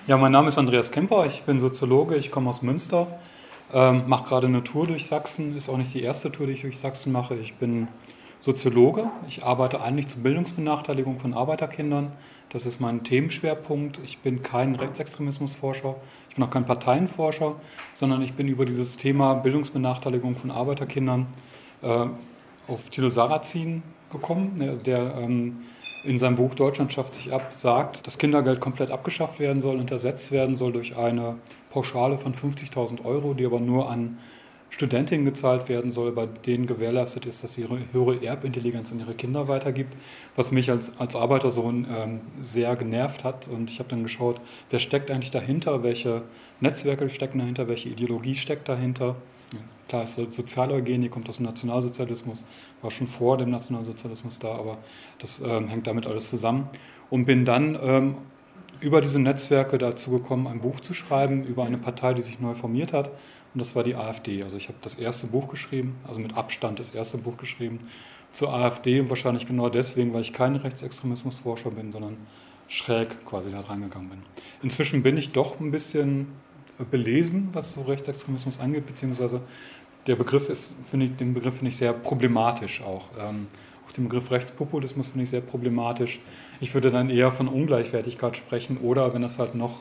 Ja, mein Name ist Andreas Kemper, ich bin Soziologe, ich komme aus Münster, mache gerade eine Tour durch Sachsen, ist auch nicht die erste Tour, die ich durch Sachsen mache. Ich bin Soziologe, ich arbeite eigentlich zur Bildungsbenachteiligung von Arbeiterkindern, das ist mein Themenschwerpunkt. Ich bin kein Rechtsextremismusforscher, ich bin auch kein Parteienforscher, sondern ich bin über dieses Thema Bildungsbenachteiligung von Arbeiterkindern auf Thilo Sarrazin gekommen, der in seinem Buch Deutschland schafft sich ab sagt, dass Kindergeld komplett abgeschafft werden soll und ersetzt werden soll durch eine Pauschale von 50.000 Euro, die aber nur an Studentinnen gezahlt werden soll, bei denen gewährleistet ist, dass sie ihre höhere Erbintelligenz an ihre Kinder weitergibt, was mich als Arbeitersohn sehr genervt hat. Und ich habe dann geschaut, wer steckt eigentlich dahinter, welche Netzwerke stecken dahinter, welche Ideologie steckt dahinter. Ja, klar ist Sozialeugenie, kommt aus dem Nationalsozialismus, war schon vor dem Nationalsozialismus da, aber das hängt damit alles zusammen. Und bin dann über diese Netzwerke dazu gekommen, ein Buch zu schreiben über eine Partei, die sich neu formiert hat. Und das war die AfD. Also ich habe das erste Buch geschrieben, also mit Abstand das erste Buch geschrieben zur AfD. Und wahrscheinlich genau deswegen, weil ich kein Rechtsextremismusforscher bin, sondern schräg quasi da reingegangen bin. Inzwischen bin ich doch ein bisschen belesen, was so Rechtsextremismus angeht, beziehungsweise den Begriff finde ich sehr problematisch auch. Auch den Begriff Rechtspopulismus finde ich sehr problematisch. Ich würde dann eher von Ungleichwertigkeit sprechen oder, wenn es halt noch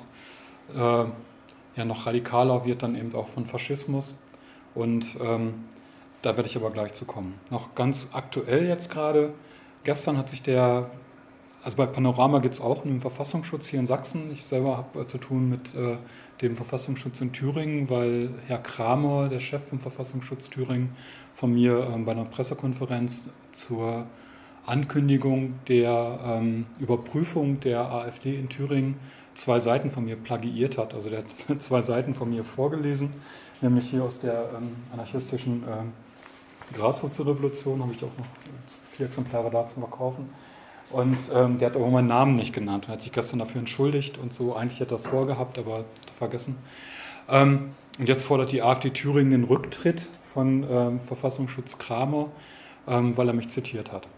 radikaler wird, dann eben auch von Faschismus. Und da werde ich aber gleich zu kommen. Noch ganz aktuell jetzt gerade, gestern hat sich also bei Panorama geht es auch um den Verfassungsschutz hier in Sachsen. Ich selber habe zu tun mit dem Verfassungsschutz in Thüringen, weil Herr Kramer, der Chef vom Verfassungsschutz Thüringen, von mir bei einer Pressekonferenz zur Ankündigung der Überprüfung der AfD in Thüringen 2 Seiten von mir plagiiert hat. Also der hat 2 Seiten von mir vorgelesen, nämlich hier aus der anarchistischen Graswurzelrevolution, habe ich auch noch 4 Exemplare da zum Verkaufen. Und der hat aber meinen Namen nicht genannt und hat sich gestern dafür entschuldigt und so. Eigentlich hätte er das vorgehabt, aber hat er vergessen. Und jetzt fordert die AfD Thüringen den Rücktritt von Verfassungsschutz Kramer, weil er mich zitiert hat.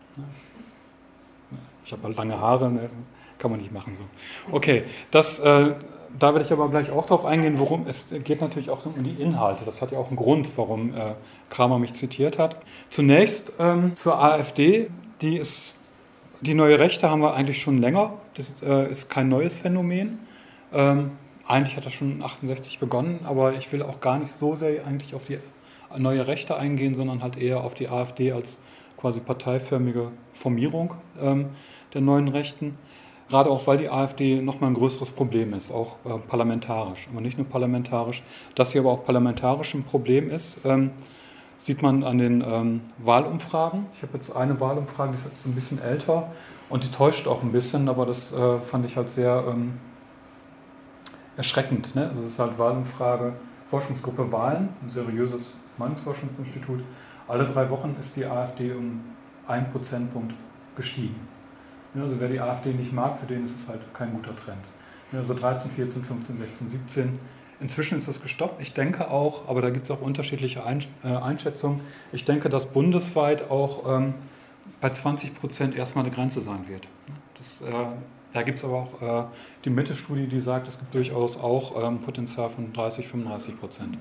Ich habe halt lange Haare, ne? Kann man nicht machen so. Okay, da werde ich aber gleich auch drauf eingehen, es geht natürlich auch um die Inhalte. Das hat ja auch einen Grund, warum Kramer mich zitiert hat. Zunächst zur AfD, die neue Rechte haben wir eigentlich schon länger. Das ist kein neues Phänomen. Eigentlich hat das schon 68 begonnen, aber ich will auch gar nicht so sehr eigentlich auf die neue Rechte eingehen, sondern halt eher auf die AfD als quasi parteiförmige Formierung der neuen Rechten. Gerade auch, weil die AfD nochmal ein größeres Problem ist, auch parlamentarisch. Aber nicht nur parlamentarisch. Dass sie aber auch parlamentarisch ein Problem ist, sieht man an den Wahlumfragen. Ich habe jetzt eine Wahlumfrage, die ist jetzt ein bisschen älter und die täuscht auch ein bisschen, aber das fand ich halt sehr erschreckend. Ne? Also es ist halt Wahlumfrage, Forschungsgruppe Wahlen, ein seriöses Meinungsforschungsinstitut. Alle 3 Wochen ist die AfD um 1 Prozentpunkt gestiegen. Ja, also wer die AfD nicht mag, für den ist es halt kein guter Trend. Ja, also 13, 14, 15, 16, 17. Inzwischen ist das gestoppt. Ich denke auch, aber da gibt es auch unterschiedliche Einschätzungen, ich denke, dass bundesweit auch bei 20% erstmal eine Grenze sein wird. Da gibt es aber auch die Mitte-Studie, die sagt, es gibt durchaus auch Potenzial von 30, 35%.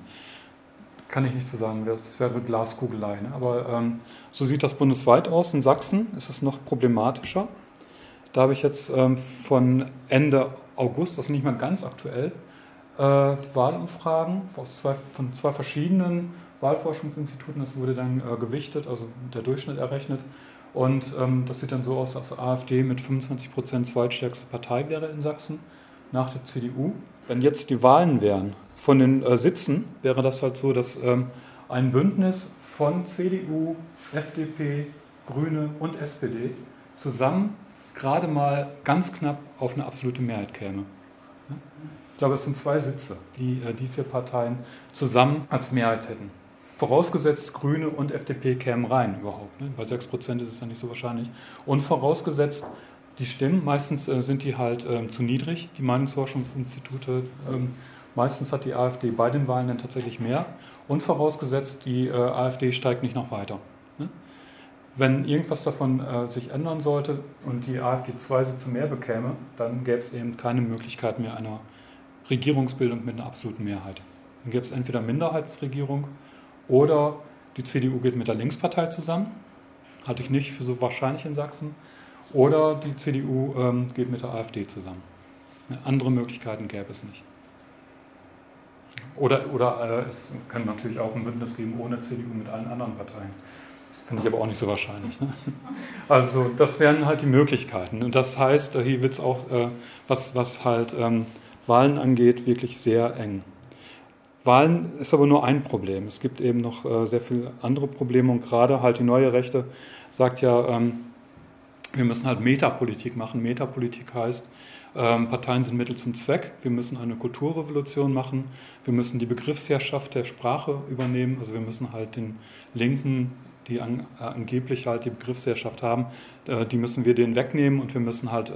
Kann ich nicht so sagen, das wäre Glaskugelei. Ne? Aber so sieht das bundesweit aus. In Sachsen ist es noch problematischer. Da habe ich jetzt von Ende August, das ist nicht mal ganz aktuell, Wahlumfragen von 2 verschiedenen Wahlforschungsinstituten. Das wurde dann gewichtet, also der Durchschnitt errechnet. Und das sieht dann so aus, dass die AfD mit 25% zweitstärkste Partei wäre in Sachsen, nach der CDU. Wenn jetzt die Wahlen wären, von den Sitzen, wäre das halt so, dass ein Bündnis von CDU, FDP, Grüne und SPD zusammen gerade mal ganz knapp auf eine absolute Mehrheit käme. Ich glaube, es sind 2 Sitze, die 4 Parteien zusammen als Mehrheit hätten. Vorausgesetzt, Grüne und FDP kämen rein überhaupt. Ne? Bei 6% ist es dann nicht so wahrscheinlich. Und vorausgesetzt, die Stimmen, meistens sind die halt zu niedrig, die Meinungsforschungsinstitute. Meistens hat die AfD bei den Wahlen dann tatsächlich mehr. Und vorausgesetzt, die AfD steigt nicht noch weiter. Ne? Wenn irgendwas davon sich ändern sollte und die AfD 2 Sitze mehr bekäme, dann gäbe es eben keine Möglichkeit mehr einer Regierungsbildung mit einer absoluten Mehrheit. Dann gibt es entweder Minderheitsregierung oder die CDU geht mit der Linkspartei zusammen, halte ich nicht für so wahrscheinlich in Sachsen, oder die CDU geht mit der AfD zusammen. Andere Möglichkeiten gäbe es nicht. Oder es kann natürlich auch ein Bündnis geben ohne CDU mit allen anderen Parteien. Finde ich aber auch nicht so wahrscheinlich. Ne? Also das wären halt die Möglichkeiten. Und das heißt, hier wird es auch, was halt Wahlen angeht, wirklich sehr eng. Wahlen ist aber nur ein Problem. Es gibt eben noch sehr viele andere Probleme und gerade halt die neue Rechte sagt ja, wir müssen halt Metapolitik machen. Metapolitik heißt, Parteien sind Mittel zum Zweck. Wir müssen eine Kulturrevolution machen. Wir müssen die Begriffsherrschaft der Sprache übernehmen. Also wir müssen halt den Linken, die angeblich halt die Begriffsherrschaft haben, die müssen wir denen wegnehmen und wir müssen halt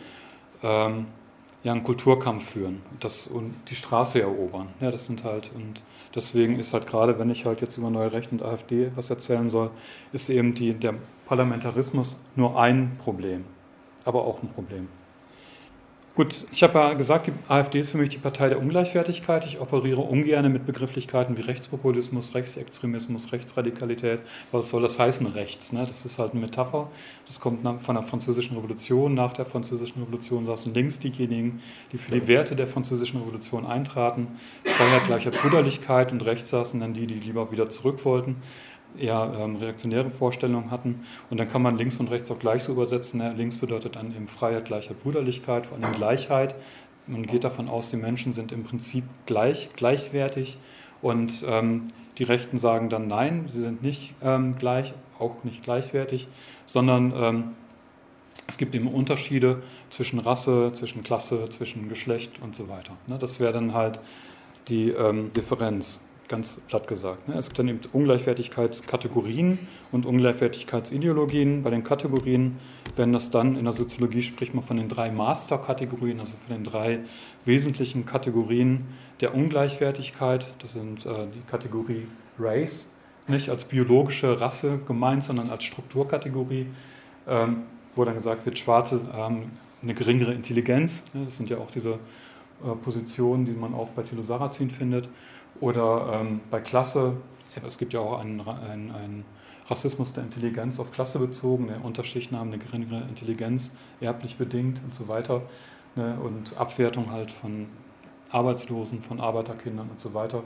einen Kulturkampf führen und die Straße erobern. Ja, das sind halt, und deswegen ist halt gerade, wenn ich halt jetzt über Neue Rechte und AfD was erzählen soll, ist eben der Parlamentarismus nur ein Problem, aber auch ein Problem. Gut, ich habe ja gesagt, die AfD ist für mich die Partei der Ungleichwertigkeit. Ich operiere ungern mit Begrifflichkeiten wie Rechtspopulismus, Rechtsextremismus, Rechtsradikalität. Was soll das heißen, rechts? Ne? Das ist halt eine Metapher. Das kommt von der Französischen Revolution. Nach der Französischen Revolution saßen links diejenigen, die für die Werte der Französischen Revolution eintraten. Freiheit, Gleichheit, Brüderlichkeit, und rechts saßen dann die lieber wieder zurück wollten, eher reaktionäre Vorstellungen hatten. Und dann kann man links und rechts auch gleich so übersetzen. Ne? Links bedeutet dann eben Freiheit, Gleichheit, Brüderlichkeit, vor allem Gleichheit. Man geht davon aus, die Menschen sind im Prinzip gleichwertig. Und die Rechten sagen dann nein, sie sind nicht gleich, auch nicht gleichwertig, sondern es gibt eben Unterschiede zwischen Rasse, zwischen Klasse, zwischen Geschlecht und so weiter. Ne? Das wäre dann halt die Differenz. Ganz platt gesagt. Es gibt dann eben Ungleichwertigkeitskategorien und Ungleichwertigkeitsideologien. Bei den Kategorien werden das dann, in der Soziologie spricht man von den 3 Masterkategorien, also von den 3 wesentlichen Kategorien der Ungleichwertigkeit. Das sind die Kategorie Race, nicht als biologische Rasse gemeint, sondern als Strukturkategorie, wo dann gesagt wird, Schwarze haben eine geringere Intelligenz. Das sind ja auch diese Positionen, die man auch bei Thilo Sarrazin findet. Oder bei Klasse, es gibt ja auch einen Rassismus der Intelligenz auf Klasse bezogen, Unterschichten haben eine geringere Intelligenz, erblich bedingt und so weiter. Ne, und Abwertung halt von Arbeitslosen, von Arbeiterkindern und so weiter.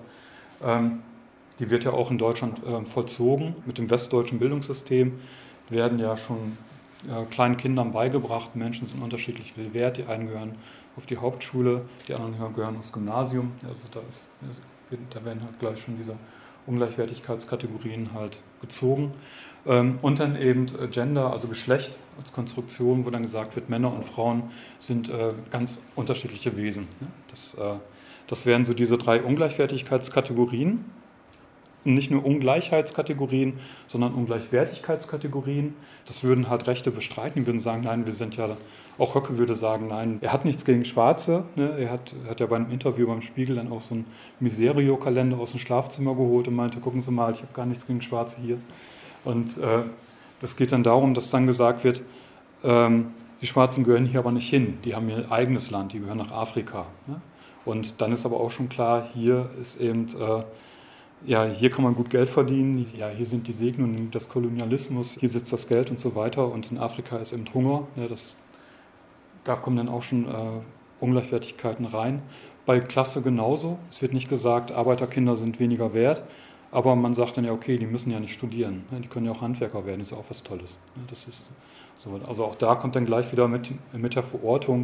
Die wird ja auch in Deutschland vollzogen. Mit dem westdeutschen Bildungssystem werden ja schon kleinen Kindern beigebracht, Menschen sind unterschiedlich viel wert, die einen gehören auf die Hauptschule, die anderen gehören aufs Gymnasium. Also da werden halt gleich schon diese Ungleichwertigkeitskategorien halt gezogen. Und dann eben Gender, also Geschlecht als Konstruktion, wo dann gesagt wird, Männer und Frauen sind ganz unterschiedliche Wesen. Das wären so diese 3 Ungleichwertigkeitskategorien. Und nicht nur Ungleichheitskategorien, sondern Ungleichwertigkeitskategorien. Das würden halt Rechte bestreiten, die würden sagen, nein, wir sind ja, auch Höcke würde sagen, nein, er hat nichts gegen Schwarze. Ne? Er hat ja bei einem Interview beim Spiegel dann auch so einen Miserio-Kalender aus dem Schlafzimmer geholt und meinte, gucken Sie mal, ich habe gar nichts gegen Schwarze hier. Und das geht dann darum, dass dann gesagt wird, die Schwarzen gehören hier aber nicht hin, die haben ihr eigenes Land, die gehören nach Afrika. Ne? Und dann ist aber auch schon klar, hier ist eben... hier kann man gut Geld verdienen, ja, hier sind die Segnungen des Kolonialismus, hier sitzt das Geld und so weiter und in Afrika ist eben Hunger. Ja, da kommen dann auch schon Ungleichwertigkeiten rein. Bei Klasse genauso. Es wird nicht gesagt, Arbeiterkinder sind weniger wert, aber man sagt dann ja, okay, die müssen ja nicht studieren, die können ja auch Handwerker werden, ist ja auch was Tolles. Das ist so. Also auch da kommt dann gleich wieder mit der Verortung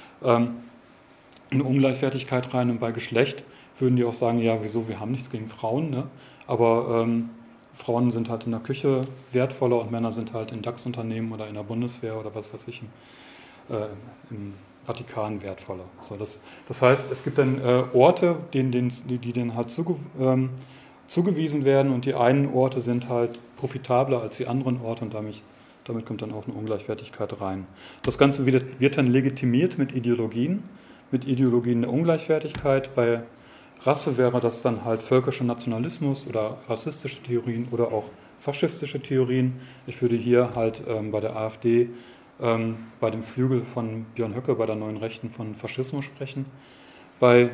eine Ungleichwertigkeit rein und bei Geschlecht würden die auch sagen, ja, wieso, wir haben nichts gegen Frauen, ne? Aber Frauen sind halt in der Küche wertvoller und Männer sind halt in DAX-Unternehmen oder in der Bundeswehr oder was weiß ich, im Vatikan wertvoller. So, das heißt, es gibt dann Orte, die denen halt zugewiesen werden und die einen Orte sind halt profitabler als die anderen Orte und damit kommt dann auch eine Ungleichwertigkeit rein. Das Ganze wird dann legitimiert mit Ideologien der Ungleichwertigkeit. Bei Rasse wäre das dann halt völkischer Nationalismus oder rassistische Theorien oder auch faschistische Theorien. Ich würde hier halt bei der AfD, bei dem Flügel von Björn Höcke, bei der Neuen Rechten von Faschismus sprechen. Bei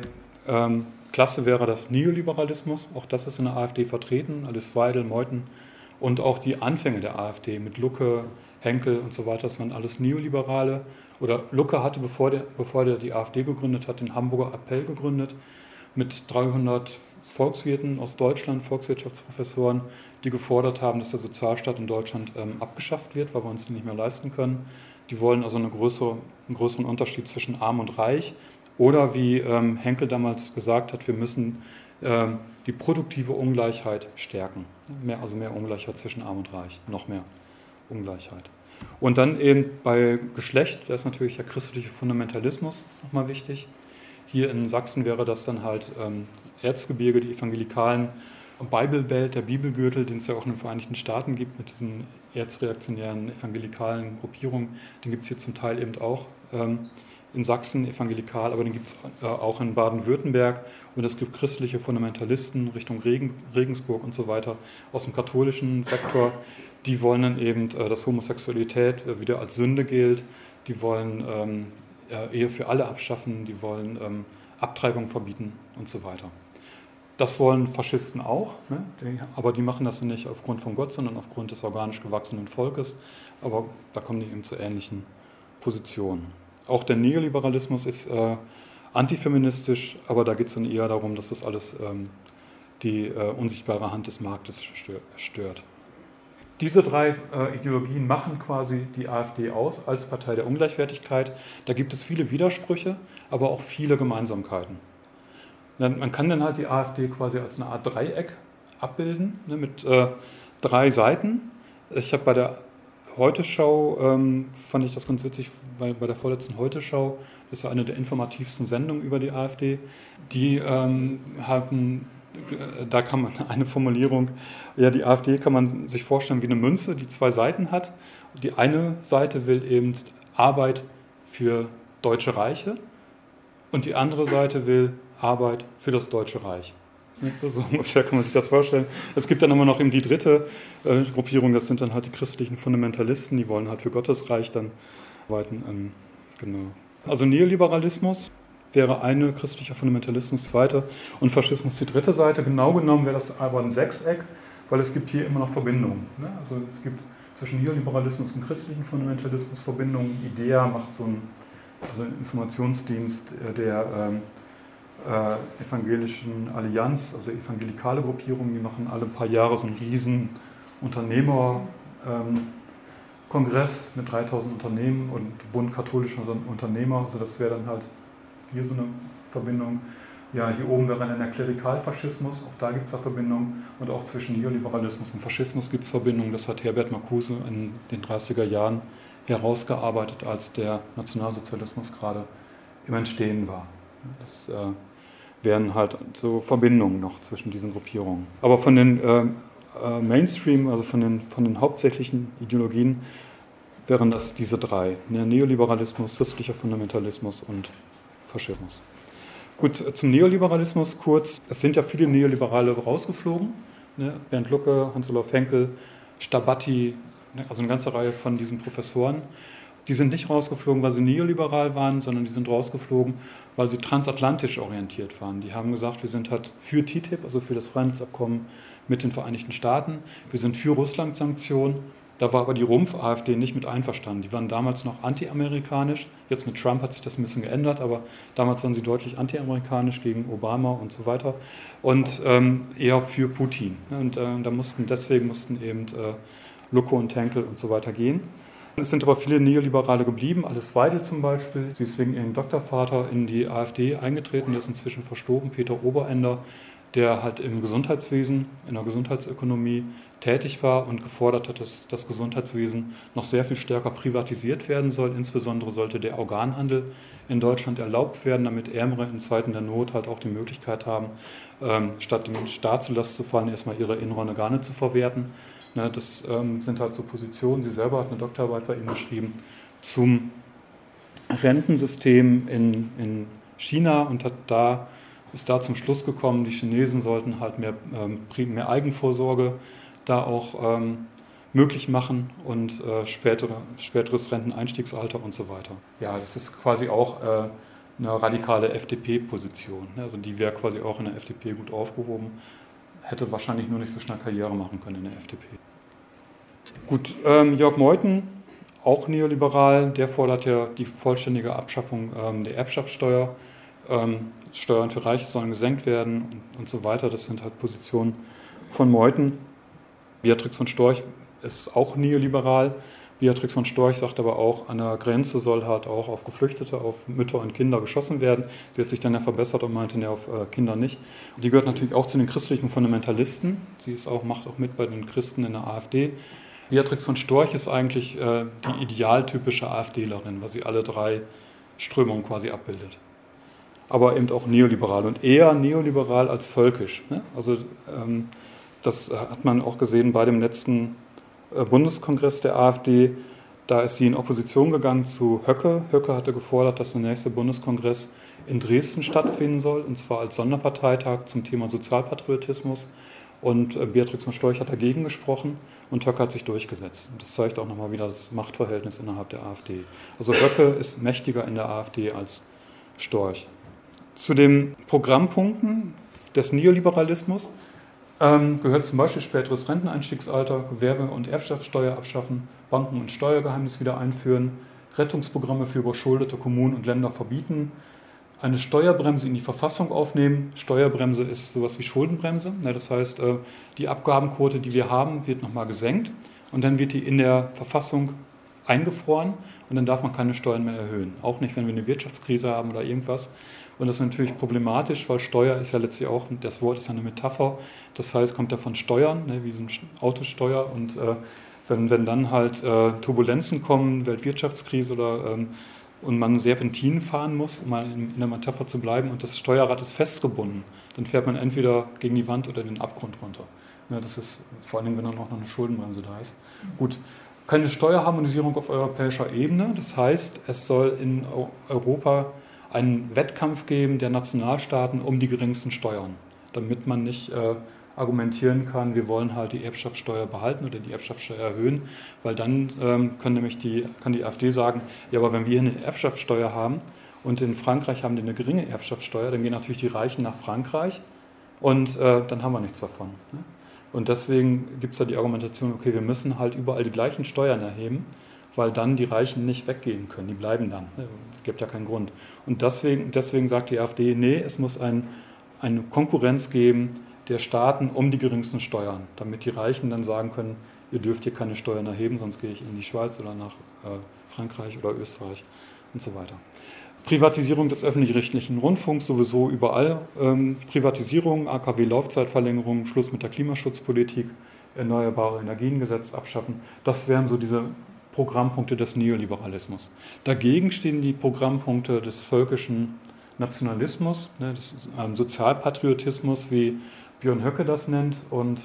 Klasse wäre das Neoliberalismus, auch das ist in der AfD vertreten, Alice Weidel, Meuthen und auch die Anfänge der AfD mit Lucke, Henkel und so weiter, das waren alles Neoliberale. Oder Lucke hatte, bevor der die AfD gegründet hat, den Hamburger Appell gegründet mit 300 Volkswirten aus Deutschland, Volkswirtschaftsprofessoren, die gefordert haben, dass der Sozialstaat in Deutschland abgeschafft wird, weil wir uns den nicht mehr leisten können. Die wollen also einen größeren Unterschied zwischen Arm und Reich. Oder wie Henkel damals gesagt hat, wir müssen die produktive Ungleichheit stärken. Also mehr Ungleichheit zwischen Arm und Reich, noch mehr Ungleichheit. Und dann eben bei Geschlecht, da ist natürlich der christliche Fundamentalismus nochmal wichtig. Hier in Sachsen wäre das dann halt Erzgebirge, die Evangelikalen, Bible Belt, der Bibelgürtel, den es ja auch in den Vereinigten Staaten gibt, mit diesen erzreaktionären evangelikalen Gruppierungen. Den gibt es hier zum Teil eben auch in Sachsen evangelikal, aber den gibt es auch in Baden-Württemberg. Und es gibt christliche Fundamentalisten Richtung Regensburg und so weiter aus dem katholischen Sektor. Die wollen dann eben, dass Homosexualität wieder als Sünde gilt. Die wollen Ehe für alle abschaffen. Die wollen Abtreibung verbieten und so weiter. Das wollen Faschisten auch, ne? Aber die machen das nicht aufgrund von Gott, sondern aufgrund des organisch gewachsenen Volkes. Aber da kommen die eben zu ähnlichen Positionen. Auch der Neoliberalismus ist antifeministisch, aber da geht es dann eher darum, dass das alles die unsichtbare Hand des Marktes stört. Diese drei Ideologien machen quasi die AfD aus als Partei der Ungleichwertigkeit. Da gibt es viele Widersprüche, aber auch viele Gemeinsamkeiten. Man kann dann halt die AfD quasi als eine Art Dreieck abbilden, ne, mit 3 Seiten. Ich habe bei der Heute-Schau, fand ich das ganz witzig, weil bei der vorletzten Heute-Schau, das ist ja eine der informativsten Sendungen über die AfD, die hatten, da kann man eine Formulierung, ja, die AfD kann man sich vorstellen wie eine Münze, die 2 Seiten hat. Die eine Seite will eben Arbeit für deutsche Reiche und die andere Seite will Arbeit für das Deutsche Reich. So ungefähr kann man sich das vorstellen. Es gibt dann immer noch eben die dritte Gruppierung, das sind dann halt die christlichen Fundamentalisten, die wollen halt für Gottes Reich dann arbeiten. Genau. Also Neoliberalismus wäre eine, christlicher Fundamentalismus zweite und Faschismus die dritte Seite. Genau genommen wäre das aber ein Sechseck, weil es gibt hier immer noch Verbindungen. Ne? Also es gibt zwischen Neoliberalismus und christlichen Fundamentalismus Verbindungen. IDEA macht so einen Informationsdienst der evangelischen Allianz, also evangelikale Gruppierungen, die machen alle paar Jahre so einen riesen Unternehmerkongress mit 3000 Unternehmen und Bund katholischer Unternehmer, also das wäre dann halt hier so eine Verbindung. Ja, hier oben wäre dann der Klerikalfaschismus, auch da gibt es ja Verbindungen und auch zwischen Neoliberalismus und Faschismus gibt es Verbindungen. Das hat Herbert Marcuse in den 30er Jahren herausgearbeitet, als der Nationalsozialismus gerade im Entstehen war. Das wären halt so Verbindungen noch zwischen diesen Gruppierungen. Aber von den Mainstream, also von den hauptsächlichen Ideologien, wären das diese 3. Neoliberalismus, christlicher Fundamentalismus und Faschismus. Gut, zum Neoliberalismus kurz. Es sind ja viele Neoliberale rausgeflogen. Ne? Bernd Lucke, Hans-Olaf Henkel, Stabatti, also eine ganze Reihe von diesen Professoren. Die sind nicht rausgeflogen, weil sie neoliberal waren, sondern die sind rausgeflogen, weil sie transatlantisch orientiert waren. Die haben gesagt, wir sind halt für TTIP, also für das Freihandelsabkommen mit den Vereinigten Staaten. Wir sind für Russland-Sanktionen. Da war aber die Rumpf-AfD nicht mit einverstanden. Die waren damals noch anti-amerikanisch. Jetzt mit Trump hat sich das ein bisschen geändert, aber damals waren sie deutlich anti-amerikanisch gegen Obama und so weiter. Und eher für Putin. Und deswegen mussten eben Lucke und Henkel und so weiter gehen. Es sind aber viele Neoliberale geblieben, Alice Weidel zum Beispiel. Sie ist wegen ihrem Doktorvater in die AfD eingetreten, der ist inzwischen verstorben, Peter Oberender, der halt im Gesundheitswesen, in der Gesundheitsökonomie tätig war und gefordert hat, dass das Gesundheitswesen noch sehr viel stärker privatisiert werden soll. Insbesondere sollte der Organhandel in Deutschland erlaubt werden, damit Ärmere in Zeiten der Not halt auch die Möglichkeit haben, statt dem Staat zur Last zu fallen, erstmal ihre inneren Organe zu verwerten. Ne, das sind halt so Positionen. Sie selber hat eine Doktorarbeit bei Ihnen geschrieben zum Rentensystem in China und ist da zum Schluss gekommen, die Chinesen sollten halt mehr Eigenvorsorge da auch möglich machen und späteres Renteneinstiegsalter und so weiter. Ja, das ist quasi auch eine radikale FDP-Position. Also die wäre quasi auch in der FDP gut aufgehoben, hätte wahrscheinlich nur nicht so schnell Karriere machen können in der FDP. Gut, Jörg Meuthen, auch neoliberal, der fordert ja die vollständige Abschaffung der Erbschaftssteuer. Steuern für Reiche sollen gesenkt werden und so weiter. Das sind halt Positionen von Meuthen. Beatrix von Storch ist auch neoliberal. Beatrix von Storch sagt aber auch, an der Grenze soll halt auch auf Geflüchtete, auf Mütter und Kinder geschossen werden. Sie hat sich dann ja verbessert und meinte, ne, auf Kinder nicht. Und die gehört natürlich auch zu den christlichen Fundamentalisten. Sie macht auch mit bei den Christen in der AfD. Beatrix von Storch ist eigentlich die idealtypische AfDlerin, weil sie alle drei Strömungen quasi abbildet. Aber eben auch neoliberal und eher neoliberal als völkisch. Ne? Also das hat man auch gesehen bei dem letzten Bundeskongress der AfD. Da ist sie in Opposition gegangen zu Höcke. Höcke hatte gefordert, dass der nächste Bundeskongress in Dresden stattfinden soll, und zwar als Sonderparteitag zum Thema Sozialpatriotismus. Und Beatrix von Storch hat dagegen gesprochen und Höcke hat sich durchgesetzt. Und das zeigt auch nochmal wieder das Machtverhältnis innerhalb der AfD. Also Höcke ist mächtiger in der AfD als Storch. Zu den Programmpunkten des Neoliberalismus gehört zum Beispiel späteres Renteneinstiegsalter, Gewerbe- und Erbschaftssteuer abschaffen, Banken- und Steuergeheimnis wieder einführen, Rettungsprogramme für überschuldete Kommunen und Länder verbieten, eine Steuerbremse in die Verfassung aufnehmen. Steuerbremse ist sowas wie Schuldenbremse. Das heißt, die Abgabenquote, die wir haben, wird nochmal gesenkt und dann wird die in der Verfassung eingefroren und dann darf man keine Steuern mehr erhöhen. Auch nicht, wenn wir eine Wirtschaftskrise haben oder irgendwas. Und das ist natürlich problematisch, weil Steuer ist ja letztlich auch, das Wort ist ja eine Metapher, das heißt, kommt ja von Steuern, ne, wie so eine Autosteuer. Und wenn dann halt Turbulenzen kommen, Weltwirtschaftskrise und man Serpentinen fahren muss, um mal in der Metapher zu bleiben, und das Steuerrad ist festgebunden, dann fährt man entweder gegen die Wand oder den Abgrund runter. Ja, das ist vor allem, wenn dann auch noch eine Schuldenbremse da ist. Gut, keine Steuerharmonisierung auf europäischer Ebene, das heißt, es soll in Europa einen Wettkampf geben der Nationalstaaten um die geringsten Steuern, damit man nicht argumentieren kann, wir wollen halt die Erbschaftssteuer behalten oder die Erbschaftssteuer erhöhen, weil dann kann die AfD sagen, ja, aber wenn wir hier eine Erbschaftssteuer haben und in Frankreich haben die eine geringe Erbschaftssteuer, dann gehen natürlich die Reichen nach Frankreich und dann haben wir nichts davon. Ne? Und deswegen gibt es da die Argumentation, okay, wir müssen halt überall die gleichen Steuern erheben, weil dann die Reichen nicht weggehen können, die bleiben dann. Es gibt ja keinen Grund. Und deswegen sagt die AfD, nee, es muss eine Konkurrenz geben der Staaten um die geringsten Steuern, damit die Reichen dann sagen können, ihr dürft hier keine Steuern erheben, sonst gehe ich in die Schweiz oder nach Frankreich oder Österreich und so weiter. Privatisierung des öffentlich-rechtlichen Rundfunks, sowieso überall. Privatisierung, AKW-Laufzeitverlängerung, Schluss mit der Klimaschutzpolitik, Erneuerbare Energiengesetz abschaffen. Das wären so diese Programmpunkte des Neoliberalismus. Dagegen stehen die Programmpunkte des völkischen Nationalismus, des Sozialpatriotismus, wie Björn Höcke das nennt, und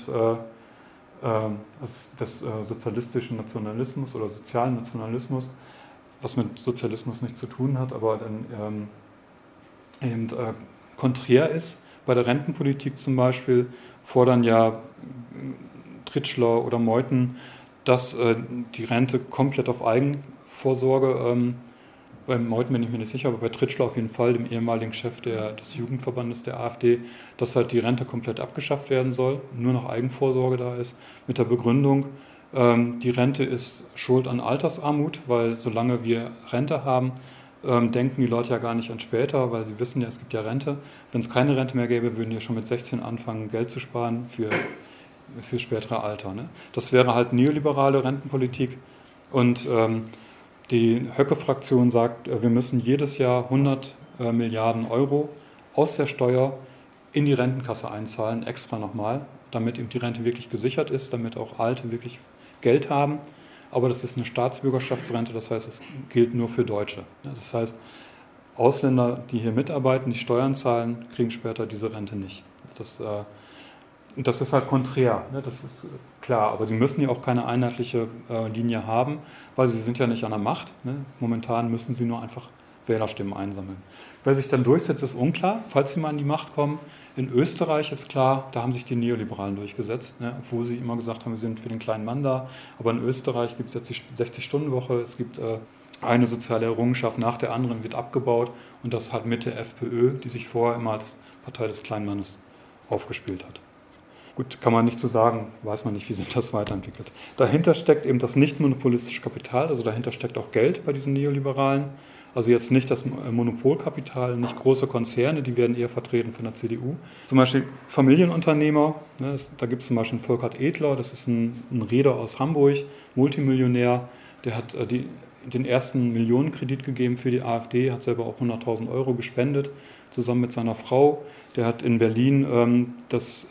des sozialistischen Nationalismus oder sozialen Nationalismus, was mit Sozialismus nichts zu tun hat, aber dann eben konträr ist. Bei der Rentenpolitik zum Beispiel fordern ja Tritschler oder Meuthen, dass die Rente komplett auf Eigenvorsorge, bei Meuthen bin ich mir nicht sicher, aber bei Tritschler auf jeden Fall, dem ehemaligen Chef des Jugendverbandes der AfD, dass halt die Rente komplett abgeschafft werden soll, nur noch Eigenvorsorge da ist, mit der Begründung, die Rente ist schuld an Altersarmut, weil solange wir Rente haben, denken die Leute ja gar nicht an später, weil sie wissen ja, es gibt ja Rente. Wenn es keine Rente mehr gäbe, würden die ja schon mit 16 anfangen, Geld zu sparen für spätere Alter. Ne? Das wäre halt neoliberale Rentenpolitik. Und die Höcke-Fraktion sagt, wir müssen jedes Jahr 100 Milliarden Euro aus der Steuer in die Rentenkasse einzahlen, extra nochmal, damit eben die Rente wirklich gesichert ist, damit auch Alte wirklich Geld haben. Aber das ist eine Staatsbürgerschaftsrente, das heißt, es gilt nur für Deutsche. Das heißt, Ausländer, die hier mitarbeiten, die Steuern zahlen, kriegen später diese Rente nicht. Das ist halt konträr, ne? Das ist klar, aber sie müssen ja auch keine einheitliche Linie haben, weil sie sind ja nicht an der Macht. Ne? Momentan müssen sie nur einfach Wählerstimmen einsammeln. Wer sich dann durchsetzt, ist unklar, falls sie mal an die Macht kommen. In Österreich ist klar, da haben sich die Neoliberalen durchgesetzt, ne? Obwohl sie immer gesagt haben, wir sind für den kleinen Mann da. Aber in Österreich gibt es jetzt die 60-Stunden-Woche, es gibt eine soziale Errungenschaft nach der anderen wird abgebaut und das hat mit der FPÖ, die sich vorher immer als Partei des Kleinmannes aufgespielt hat. Gut, kann man nicht so sagen, weiß man nicht, wie sich das weiterentwickelt. Dahinter steckt eben das nicht monopolistische Kapital, also dahinter steckt auch Geld bei diesen Neoliberalen. Also jetzt nicht das Monopolkapital, nicht große Konzerne, die werden eher vertreten von der CDU. Zum Beispiel Familienunternehmer, ne, da gibt es zum Beispiel Volkert Edler, das ist ein Reeder aus Hamburg, Multimillionär, der hat den ersten Millionenkredit gegeben für die AfD, hat selber auch 100.000 Euro gespendet, zusammen mit seiner Frau. Der hat in Berlin das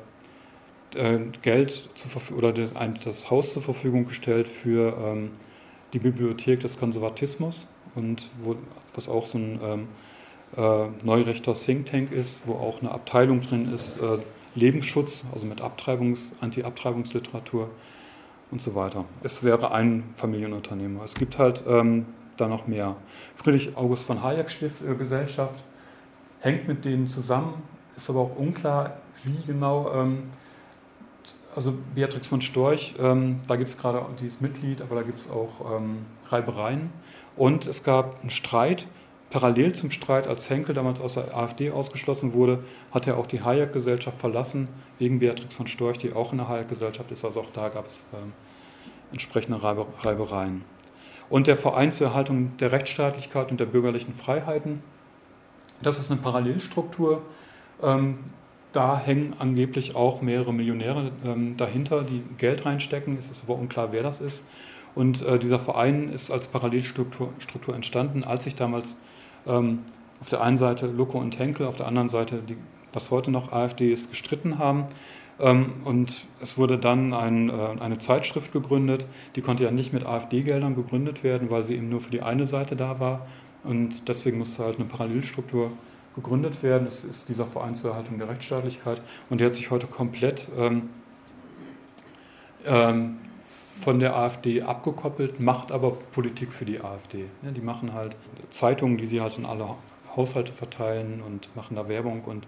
Geld oder das Haus zur Verfügung gestellt für die Bibliothek des Konservatismus, und was auch so ein neurechter Think Tank ist, wo auch eine Abteilung drin ist, Lebensschutz, also mit Anti-Abtreibungsliteratur und so weiter. Es wäre ein Familienunternehmer. Es gibt halt da noch mehr. Friedrich August von Hayek Gesellschaft hängt mit denen zusammen, ist aber auch unklar, wie genau. Also Beatrix von Storch, da gibt es gerade, die ist Mitglied, aber da gibt es auch Reibereien. Und es gab einen Streit, parallel zum Streit, als Henkel damals aus der AfD ausgeschlossen wurde, hat er auch die Hayek-Gesellschaft verlassen, wegen Beatrix von Storch, die auch in der Hayek-Gesellschaft ist. Also auch da gab es entsprechende Reibereien. Und der Verein zur Erhaltung der Rechtsstaatlichkeit und der bürgerlichen Freiheiten, das ist eine Parallelstruktur. Da hängen angeblich auch mehrere Millionäre dahinter, die Geld reinstecken. Es ist aber unklar, wer das ist. Und dieser Verein ist als Parallelstruktur entstanden, als sich damals auf der einen Seite Lucke und Henkel, auf der anderen Seite, was heute noch AfD ist, gestritten haben. Und es wurde dann eine Zeitschrift gegründet, die konnte ja nicht mit AfD-Geldern gegründet werden, weil sie eben nur für die eine Seite da war. Und deswegen musste halt eine Parallelstruktur gegründet werden. Es ist dieser Verein zur Erhaltung der Rechtsstaatlichkeit, und der hat sich heute komplett von der AfD abgekoppelt, macht aber Politik für die AfD. Ja, die machen halt Zeitungen, die sie halt in alle Haushalte verteilen und machen da Werbung und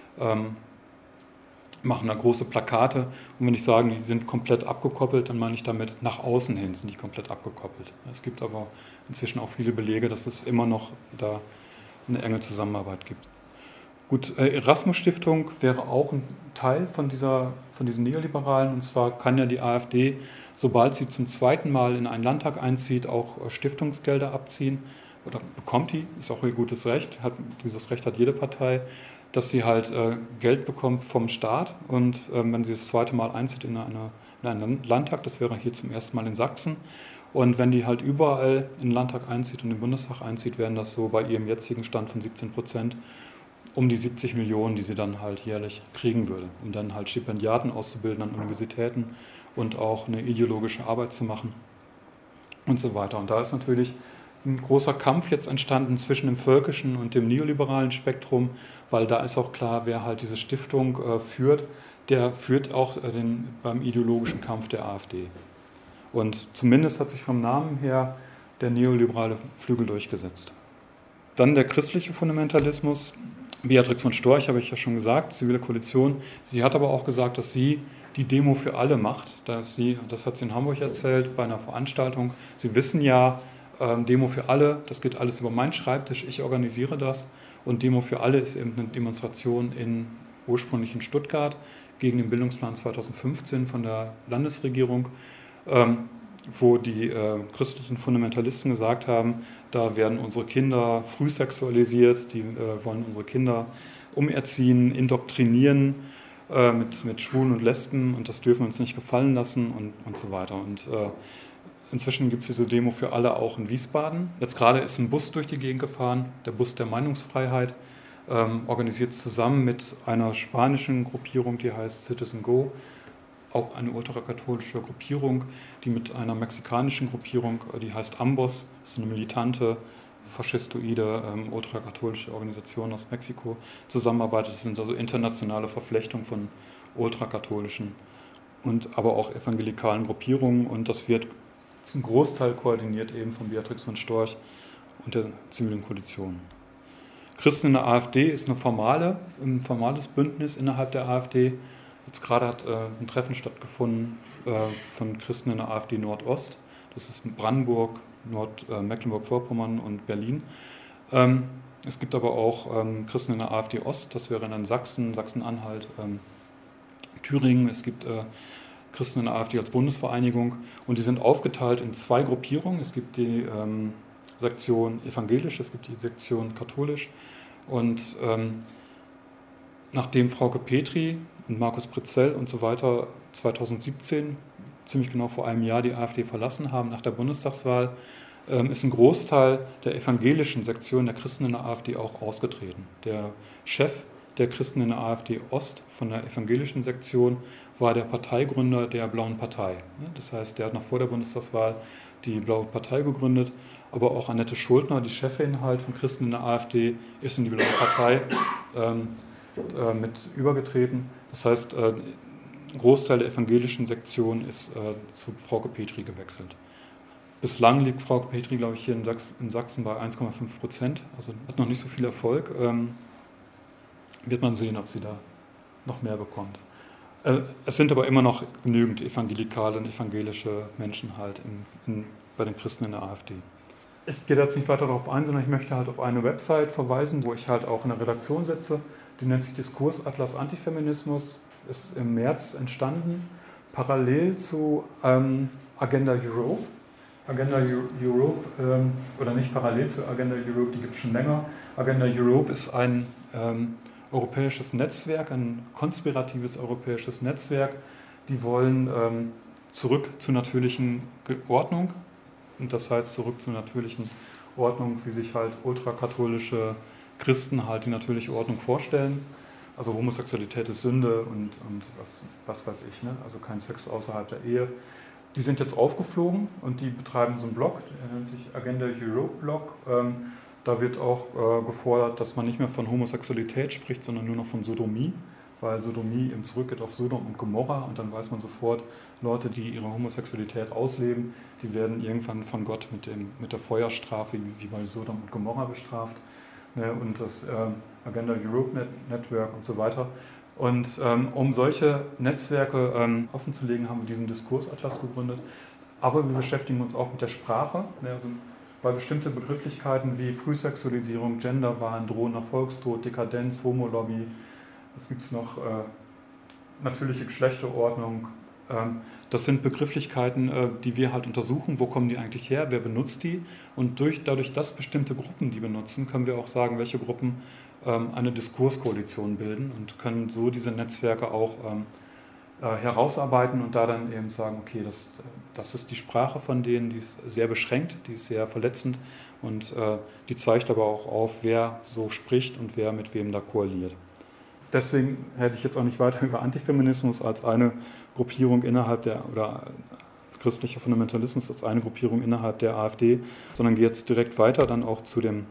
machen da große Plakate. Und wenn ich sage, die sind komplett abgekoppelt, dann meine ich damit, nach außen hin sind die komplett abgekoppelt. Es gibt aber inzwischen auch viele Belege, dass es immer noch da eine enge Zusammenarbeit gibt. Gut, Erasmus-Stiftung wäre auch ein Teil von diesen Neoliberalen, und zwar kann ja die AfD, sobald sie zum zweiten Mal in einen Landtag einzieht, auch Stiftungsgelder abziehen, oder bekommt die, ist auch ihr gutes Recht, dieses Recht hat jede Partei, dass sie halt Geld bekommt vom Staat, und wenn sie das zweite Mal einzieht in einen Landtag, das wäre hier zum ersten Mal in Sachsen, und wenn die halt überall in den Landtag einzieht und in den Bundestag einzieht, wären das so bei ihrem jetzigen Stand von 17% um die 70 Millionen, die sie dann halt jährlich kriegen würde, um dann halt Stipendiaten auszubilden an Universitäten und auch eine ideologische Arbeit zu machen und so weiter. Und da ist natürlich ein großer Kampf jetzt entstanden zwischen dem völkischen und dem neoliberalen Spektrum, weil da ist auch klar, wer halt diese Stiftung führt, der führt auch beim ideologischen Kampf der AfD. Und zumindest hat sich vom Namen her der neoliberale Flügel durchgesetzt. Dann der christliche Fundamentalismus. Beatrix von Storch, habe ich ja schon gesagt, zivile Koalition. Sie hat aber auch gesagt, dass sie die Demo für alle macht. Das hat sie in Hamburg erzählt bei einer Veranstaltung. Sie wissen ja, Demo für alle, das geht alles über meinen Schreibtisch, ich organisiere das. Und Demo für alle ist eben eine Demonstration ursprünglich in Stuttgart gegen den Bildungsplan 2015 von der Landesregierung, wo die christlichen Fundamentalisten gesagt haben, da werden unsere Kinder früh sexualisiert, die wollen unsere Kinder umerziehen, indoktrinieren mit Schwulen und Lesben, und das dürfen wir uns nicht gefallen lassen und so weiter. Und inzwischen gibt es diese Demo für alle auch in Wiesbaden. Jetzt gerade ist ein Bus durch die Gegend gefahren, der Bus der Meinungsfreiheit, organisiert zusammen mit einer spanischen Gruppierung, die heißt Citizen Go, auch eine ultrakatholische Gruppierung, die mit einer mexikanischen Gruppierung, die heißt Ambos, das ist eine militante, faschistoide, ultrakatholische Organisation aus Mexiko, zusammenarbeitet. Das sind also internationale Verflechtungen von ultrakatholischen und aber auch evangelikalen Gruppierungen, und das wird zum Großteil koordiniert eben von Beatrix von Storch und der zivilen Koalition. Christen in der AfD ist ein formales Bündnis innerhalb der AfD. Jetzt gerade hat ein Treffen stattgefunden von Christen in der AfD Nordost. Das ist in Brandenburg, Mecklenburg-Vorpommern und Berlin. Es gibt aber auch Christen in der AfD Ost, das wäre dann Sachsen, Sachsen-Anhalt, Thüringen. Es gibt Christen in der AfD als Bundesvereinigung und die sind aufgeteilt in zwei Gruppierungen. Es gibt die Sektion evangelisch, es gibt die Sektion katholisch und nachdem Frauke Petry und Markus Pritzell und so weiter 2017, ziemlich genau vor einem Jahr, die AfD verlassen haben nach der Bundestagswahl, ist ein Großteil der evangelischen Sektion der Christen in der AfD auch ausgetreten. Der Chef der Christen in der AfD Ost von der evangelischen Sektion war der Parteigründer der Blauen Partei. Das heißt, der hat noch vor der Bundestagswahl die Blaue Partei gegründet, aber auch Annette Schultner, die Chefin halt von Christen in der AfD, ist in die Blaue Partei mit übergetreten. Das heißt, ein Großteil der evangelischen Sektion ist zu Frauke Petry gewechselt. Bislang liegt Frauke Petry, glaube ich, hier in Sachsen bei 1,5%, also hat noch nicht so viel Erfolg. Wird man sehen, ob sie da noch mehr bekommt. Es sind aber immer noch genügend evangelikale und evangelische Menschen halt bei den Christen in der AfD. Ich gehe jetzt nicht weiter darauf ein, sondern ich möchte halt auf eine Website verweisen, wo ich halt auch eine Redaktion setze. Die nennt sich Diskursatlas Antifeminismus, ist im März entstanden, parallel zu Agenda Europe. Agenda Europe, oder nicht parallel zu Agenda Europe, die gibt es schon länger. Agenda Europe ist ein europäisches Netzwerk, ein konspiratives europäisches Netzwerk. Die wollen zurück zur natürlichen Ordnung, und das heißt zurück zur natürlichen Ordnung, wie sich halt ultrakatholische Christen halt die natürliche Ordnung vorstellen. Also Homosexualität ist Sünde und was weiß ich, ne? Also kein Sex außerhalb der Ehe. Die sind jetzt aufgeflogen und die betreiben so einen Blog, der nennt sich Agenda Europe Blog. Da wird auch gefordert, dass man nicht mehr von Homosexualität spricht, sondern nur noch von Sodomie, weil Sodomie eben zurückgeht auf Sodom und Gomorra und dann weiß man sofort, Leute, die ihre Homosexualität ausleben, die werden irgendwann von Gott mit der Feuerstrafe wie bei Sodom und Gomorra bestraft. Ne, und das Agenda Europe Network und so weiter. Und um solche Netzwerke offenzulegen, haben wir diesen Diskursatlas gegründet. Aber wir beschäftigen uns auch mit der Sprache. Also bei bestimmten Begrifflichkeiten wie Frühsexualisierung, Genderwahn, drohender Volkstod, Dekadenz, Homolobby, was gibt es noch? Natürliche Geschlechterordnung. Das sind Begrifflichkeiten, die wir halt untersuchen. Wo kommen die eigentlich her? Wer benutzt die? Und dadurch, dass bestimmte Gruppen die benutzen, können wir auch sagen, welche Gruppen eine Diskurskoalition bilden und können so diese Netzwerke auch herausarbeiten und da dann eben sagen, okay, das ist die Sprache von denen, die ist sehr beschränkt, die ist sehr verletzend und die zeigt aber auch auf, wer so spricht und wer mit wem da koaliert. Deswegen hätte ich jetzt auch nicht weiter über Antifeminismus als eine Gruppierung oder christlicher Fundamentalismus als eine Gruppierung innerhalb der AfD, sondern gehe jetzt direkt weiter dann auch zu dem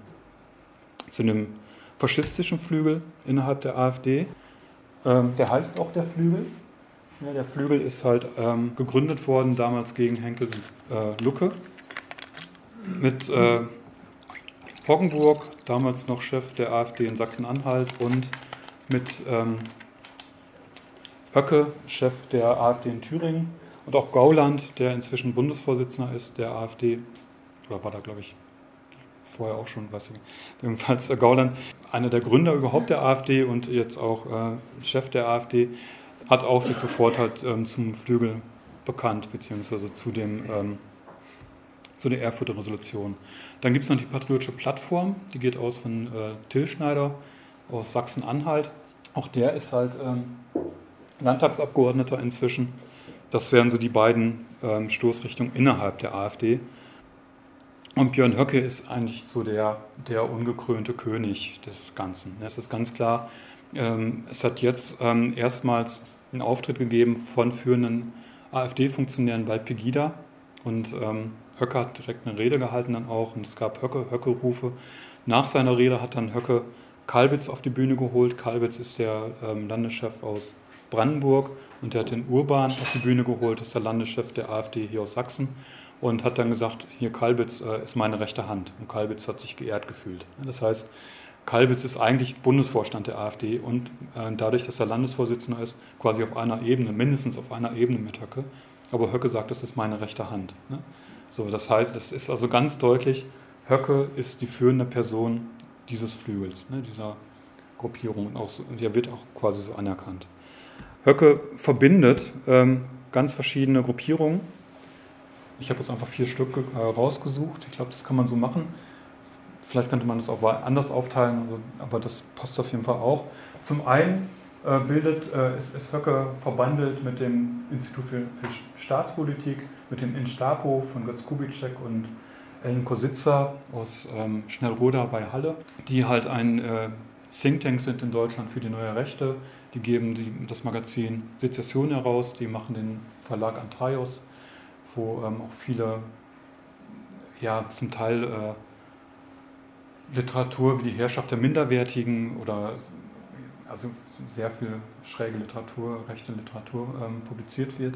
faschistischen Flügel innerhalb der AfD. Der heißt auch der Flügel. Ja, der Flügel ist halt gegründet worden damals gegen Henkel und Lucke mit Poggenburg, damals noch Chef der AfD in Sachsen-Anhalt, und mit Höcke, Chef der AfD in Thüringen, und auch Gauland, der inzwischen Bundesvorsitzender ist der AfD, oder war da, glaube ich, vorher auch schon, weiß ich nicht. Jedenfalls Gauland, einer der Gründer überhaupt der AfD und jetzt auch Chef der AfD, hat auch sich sofort halt zum Flügel bekannt, beziehungsweise zu der Erfurter Resolution. Dann gibt es noch die Patriotische Plattform, die geht aus von Till Schneider aus Sachsen-Anhalt. Auch der ist halt Landtagsabgeordneter inzwischen. Das wären so die beiden Stoßrichtungen innerhalb der AfD. Und Björn Höcke ist eigentlich so der ungekrönte König des Ganzen. Es ist ganz klar, es hat jetzt erstmals einen Auftritt gegeben von führenden AfD-Funktionären bei Pegida. Und Höcke hat direkt eine Rede gehalten dann auch. Und es gab Höcke-Rufe. Nach seiner Rede hat dann Höcke Kalbitz auf die Bühne geholt. Kalbitz ist der Landeschef aus Brandenburg und der hat den Urban auf die Bühne geholt. Das ist der Landeschef der AfD hier aus Sachsen. Und hat dann gesagt, hier Kalbitz ist meine rechte Hand. Und Kalbitz hat sich geehrt gefühlt. Das heißt, Kalbitz ist eigentlich Bundesvorstand der AfD und dadurch, dass er Landesvorsitzender ist, quasi auf einer Ebene, mindestens auf einer Ebene mit Höcke. Aber Höcke sagt, das ist meine rechte Hand. So, das heißt, es ist also ganz deutlich, Höcke ist die führende Person dieses Flügels, ne, dieser Gruppierung. Und der wird auch quasi so anerkannt. Höcke verbindet ganz verschiedene Gruppierungen. Ich habe jetzt einfach 4 Stück rausgesucht. Ich glaube, das kann man so machen. Vielleicht könnte man das auch anders aufteilen, also, aber das passt auf jeden Fall auch. Zum einen ist Höcke verbandelt mit dem Institut für Staatspolitik, mit dem Instapo von Götz Kubitschek und Ellen Kositzer aus Schnellroda bei Halle, die halt ein Think Tank sind in Deutschland für die neue Rechte. Die geben das Magazin Sezession heraus, die machen den Verlag Antaios, wo auch viele, ja, zum Teil Literatur wie die Herrschaft der Minderwertigen oder also sehr viel schräge Literatur, rechte Literatur publiziert wird,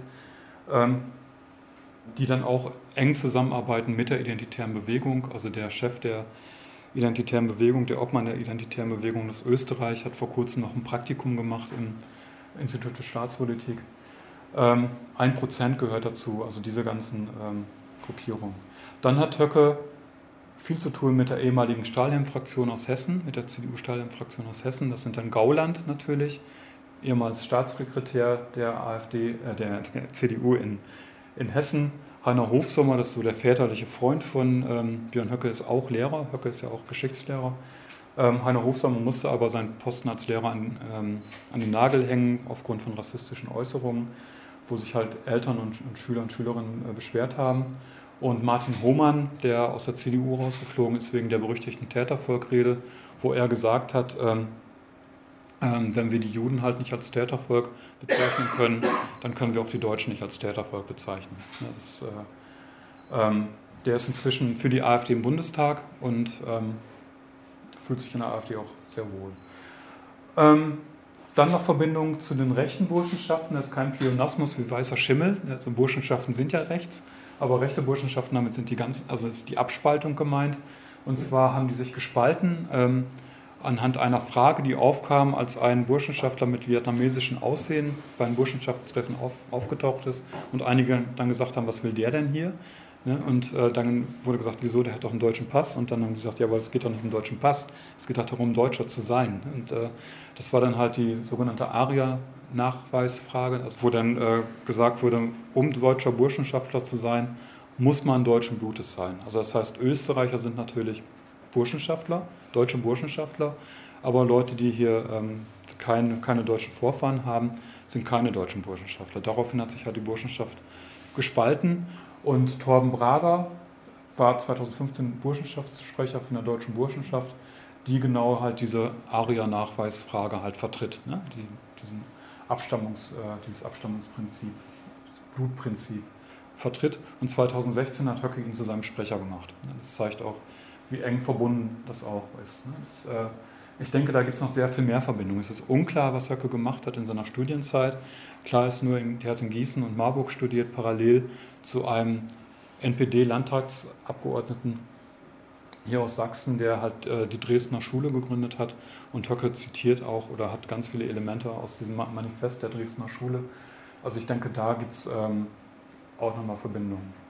die dann auch eng zusammenarbeiten mit der Identitären Bewegung. Also der Chef der Identitären Bewegung, der Obmann der Identitären Bewegung aus Österreich, hat vor kurzem noch ein Praktikum gemacht im Institut für Staatspolitik. 1% gehört dazu, also diese ganzen Gruppierungen. Dann hat Höcke viel zu tun mit der ehemaligen Stahlhelm-Fraktion aus Hessen, mit der CDU-Stahlhelm-Fraktion aus Hessen. Das sind dann Gauland natürlich, ehemals Staatssekretär der AfD, der CDU in Hessen. Heiner Hofsommer, das ist so der väterliche Freund von Björn Höcke, ist auch Lehrer. Höcke ist ja auch Geschichtslehrer. Heiner Hofsommer musste aber seinen Posten als Lehrer an den Nagel hängen aufgrund von rassistischen Äußerungen, wo sich halt Eltern und Schüler und Schülerinnen beschwert haben. Und Martin Hohmann, der aus der CDU rausgeflogen ist wegen der berüchtigten Tätervolk-Rede, wo er gesagt hat, wenn wir die Juden halt nicht als Tätervolk bezeichnen können, dann können wir auch die Deutschen nicht als Tätervolk bezeichnen. Der ist inzwischen für die AfD im Bundestag und fühlt sich in der AfD auch sehr wohl. Dann noch Verbindung zu den rechten Burschenschaften. Das ist kein Pleonasmus wie weißer Schimmel. Also Burschenschaften sind ja rechts. Aber rechte Burschenschaften, damit sind ist die Abspaltung gemeint. Und zwar haben die sich gespalten anhand einer Frage, die aufkam, als ein Burschenschaftler mit vietnamesischem Aussehen beim Burschenschaftstreffen aufgetaucht ist und einige dann gesagt haben, was will der denn hier? Ne? Und dann wurde gesagt, wieso, der hat doch einen deutschen Pass. Und dann haben die gesagt, ja, aber es geht doch nicht um den deutschen Pass, es geht doch darum, Deutscher zu sein. Und das war dann halt die sogenannte ARIA-Nachweisfrage, also wo dann gesagt wurde, um deutscher Burschenschaftler zu sein, muss man deutschen Blutes sein. Also das heißt, Österreicher sind natürlich Burschenschaftler, deutsche Burschenschaftler, aber Leute, die hier keine deutschen Vorfahren haben, sind keine deutschen Burschenschaftler. Daraufhin hat sich halt die Burschenschaft gespalten und Torben Brager war 2015 Burschenschaftssprecher von der deutschen Burschenschaft, die genau halt diese ARIA-Nachweisfrage halt vertritt, ne? Dieses Abstammungsprinzip, das Blutprinzip vertritt. Und 2016 hat Höcke ihn zu seinem Sprecher gemacht. Das zeigt auch, wie eng verbunden das auch ist. Ich denke, da gibt es noch sehr viel mehr Verbindungen. Es ist unklar, was Höcke gemacht hat in seiner Studienzeit. Klar ist nur, der hat in Gießen und Marburg studiert, parallel zu einem NPD-Landtagsabgeordneten hier aus Sachsen, der halt die Dresdner Schule gegründet hat. Und Höcke zitiert auch oder hat ganz viele Elemente aus diesem Manifest der Dresdner Schule. Also ich denke, da gibt es auch nochmal Verbindungen.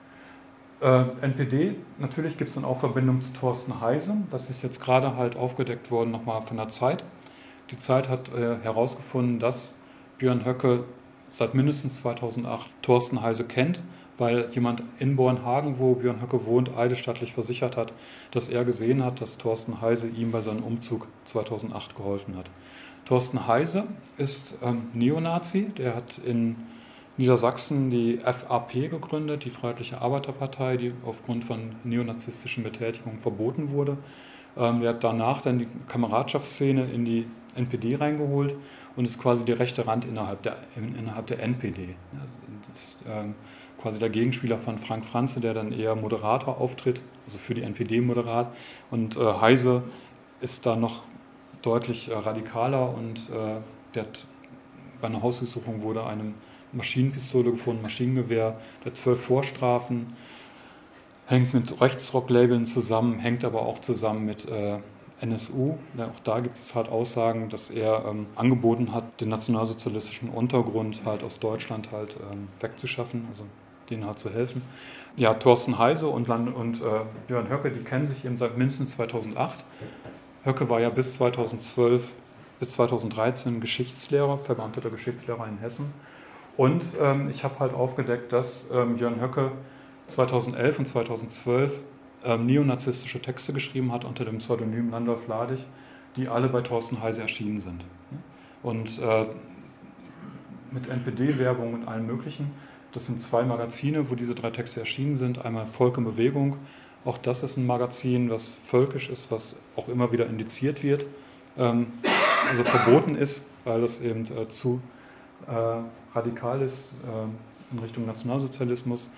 NPD, natürlich gibt es dann auch Verbindungen zu Thorsten Heise. Das ist jetzt gerade halt aufgedeckt worden nochmal von der Zeit. Die Zeit hat herausgefunden, dass Björn Höcke seit mindestens 2008 Thorsten Heise kennt, weil jemand in Bornhagen, wo Björn Höcke wohnt, eidesstattlich versichert hat, dass er gesehen hat, dass Thorsten Heise ihm bei seinem Umzug 2008 geholfen hat. Thorsten Heise ist Neonazi, der hat in Niedersachsen die FAP gegründet, die Freiheitliche Arbeiterpartei, die aufgrund von neonazistischen Betätigungen verboten wurde. Er hat danach dann die Kameradschaftsszene in die NPD reingeholt und ist quasi der rechte Rand innerhalb der NPD. Das ist quasi der Gegenspieler von Frank Franze, der dann eher Moderator auftritt, also für die NPD moderat. Und Heise ist da noch deutlich radikaler und der hat, bei einer Hausdurchsuchung wurde eine Maschinenpistole gefunden, Maschinengewehr, der 12 Vorstrafen, hängt mit Rechtsrock-Labeln zusammen, hängt aber auch zusammen mit NSU. Ja, auch da gibt es halt Aussagen, dass er angeboten hat, den nationalsozialistischen Untergrund halt aus Deutschland halt wegzuschaffen. Also denen halt zu helfen. Ja, Thorsten Heise und Björn Höcke, die kennen sich eben seit mindestens 2008. Höcke war ja bis 2012, bis 2013 Geschichtslehrer, verbeamteter Geschichtslehrer in Hessen. Und ich habe halt aufgedeckt, dass Björn Höcke 2011 und 2012 neonazistische Texte geschrieben hat unter dem Pseudonym Landolf Ladig, die alle bei Thorsten Heise erschienen sind. Und mit NPD-Werbung und allem Möglichen. Das sind 2 Magazine, wo diese 3 Texte erschienen sind. Einmal Volk in Bewegung. Auch das ist ein Magazin, was völkisch ist, was auch immer wieder indiziert wird. Also verboten ist, weil es eben zu radikal ist in Richtung Nationalsozialismus.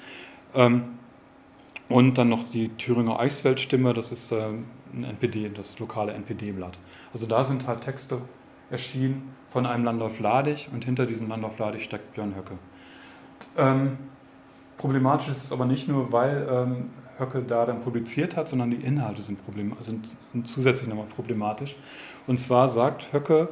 Und dann noch die Thüringer Eichsfeldstimme, das ist ein NPD, das lokale NPD-Blatt. Also da sind halt Texte erschienen von einem Landolf Ladig und hinter diesem Landolf Ladig steckt Björn Höcke. Problematisch ist es aber nicht nur, weil Höcke da dann publiziert hat, sondern die Inhalte sind zusätzlich nochmal problematisch. Und zwar sagt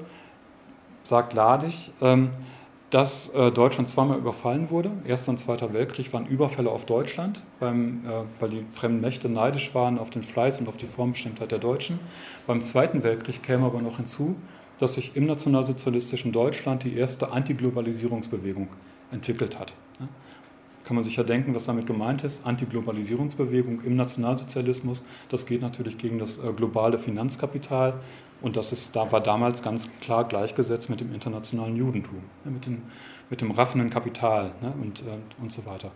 Ladig, dass Deutschland zweimal überfallen wurde. Erster und Zweiter Weltkrieg waren Überfälle auf Deutschland, weil die fremden Mächte neidisch waren auf den Fleiß und auf die Formbestimmtheit der Deutschen. Beim Zweiten Weltkrieg käme aber noch hinzu, dass sich im nationalsozialistischen Deutschland die erste Antiglobalisierungsbewegung entwickelt hat. Kann man sich ja denken, was damit gemeint ist. Antiglobalisierungsbewegung im Nationalsozialismus, das geht natürlich gegen das globale Finanzkapital und war damals ganz klar gleichgesetzt mit dem internationalen Judentum, mit dem raffenden Kapital und so weiter.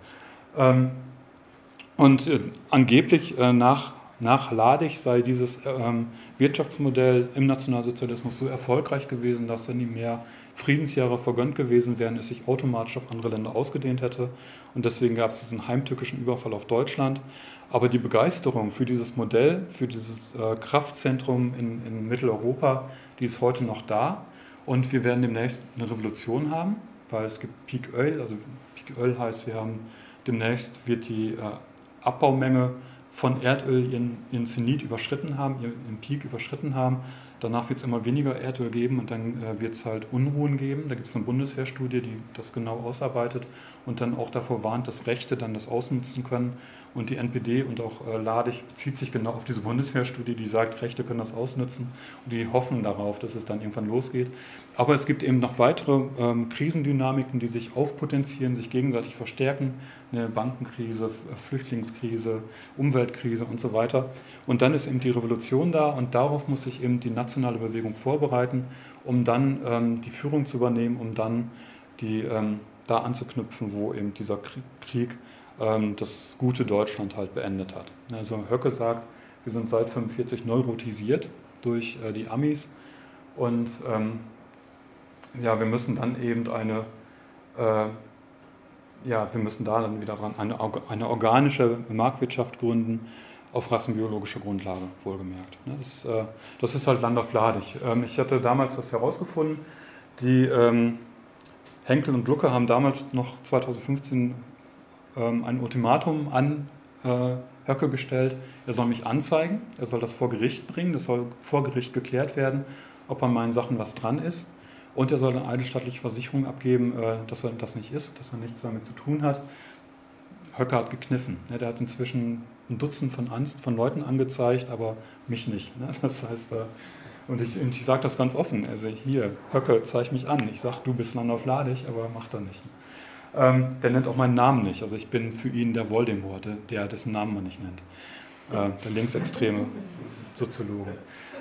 Angeblich nach Ladig sei dieses Wirtschaftsmodell im Nationalsozialismus so erfolgreich gewesen, dass wenn ihm mehr Friedensjahre vergönnt gewesen wären, es sich automatisch auf andere Länder ausgedehnt hätte. Und deswegen gab es diesen heimtückischen Überfall auf Deutschland. Aber die Begeisterung für dieses Modell, für dieses Kraftzentrum in Mitteleuropa, die ist heute noch da. Und wir werden demnächst eine Revolution haben, weil es gibt Peak Oil. Also Peak Oil heißt, demnächst wird die Abbaumenge von Erdöl ihren Zenit überschritten haben, ihren Peak überschritten haben. Danach wird es immer weniger Erdöl geben und dann wird es halt Unruhen geben. Da gibt es eine Bundeswehrstudie, die das genau ausarbeitet und dann auch davor warnt, dass Rechte dann das ausnutzen können. Und die NPD und auch Ladig bezieht sich genau auf diese Bundeswehrstudie, die sagt, Rechte können das ausnutzen und die hoffen darauf, dass es dann irgendwann losgeht. Aber es gibt eben noch weitere Krisendynamiken, die sich aufpotenzieren, sich gegenseitig verstärken. Eine Bankenkrise, Flüchtlingskrise, Umweltkrise und so weiter. Und dann ist eben die Revolution da und darauf muss sich eben die nationale Bewegung vorbereiten, um dann die Führung zu übernehmen, um dann da anzuknüpfen, wo eben dieser Krieg das gute Deutschland halt beendet hat. Also Höcke sagt, wir sind seit 1945 neurotisiert durch die Amis und wir müssen dann eben wir müssen da dann wieder ran eine organische Marktwirtschaft gründen, auf rassenbiologischer Grundlage, wohlgemerkt. Das ist halt Landolf Ladig. Ich hatte damals das herausgefunden, die Henkel und Glucke haben damals noch 2015 ein Ultimatum an Höcke gestellt, er soll mich anzeigen, er soll das vor Gericht bringen, das soll vor Gericht geklärt werden, ob an meinen Sachen was dran ist. Und er soll eine eidesstattliche Versicherung abgeben, dass er das nicht ist, dass er nichts damit zu tun hat. Höcke hat gekniffen. Der hat inzwischen ein Dutzend von Leuten angezeigt, aber mich nicht. Das heißt, und ich sage das ganz offen, also hier, Höcke, zeig mich an. Ich sage, du bist Landolf Ladig, aber macht er nicht. Der nennt auch meinen Namen nicht. Also ich bin für ihn der Voldemort, dessen Namen man nicht nennt. Der linksextreme Soziologe.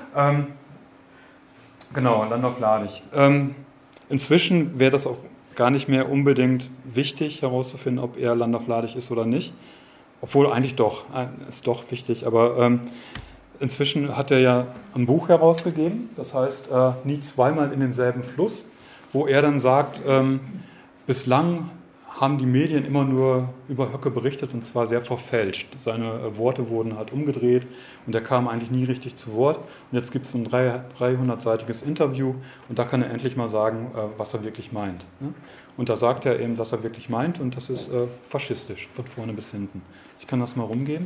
Genau, Landolf Ladig. Inzwischen wäre das auch gar nicht mehr unbedingt wichtig herauszufinden, ob er Landolf Ladig ist oder nicht. Obwohl eigentlich doch, ist doch wichtig. Aber inzwischen hat er ja ein Buch herausgegeben, das heißt Nie zweimal in denselben Fluss, wo er dann sagt, bislang haben die Medien immer nur über Höcke berichtet und zwar sehr verfälscht. Seine Worte wurden halt umgedreht und er kam eigentlich nie richtig zu Wort. Und jetzt gibt es ein 300-seitiges Interview und da kann er endlich mal sagen, was er wirklich meint. Und da sagt er eben, was er wirklich meint und das ist faschistisch, von vorne bis hinten. Ich kann das mal rumgeben.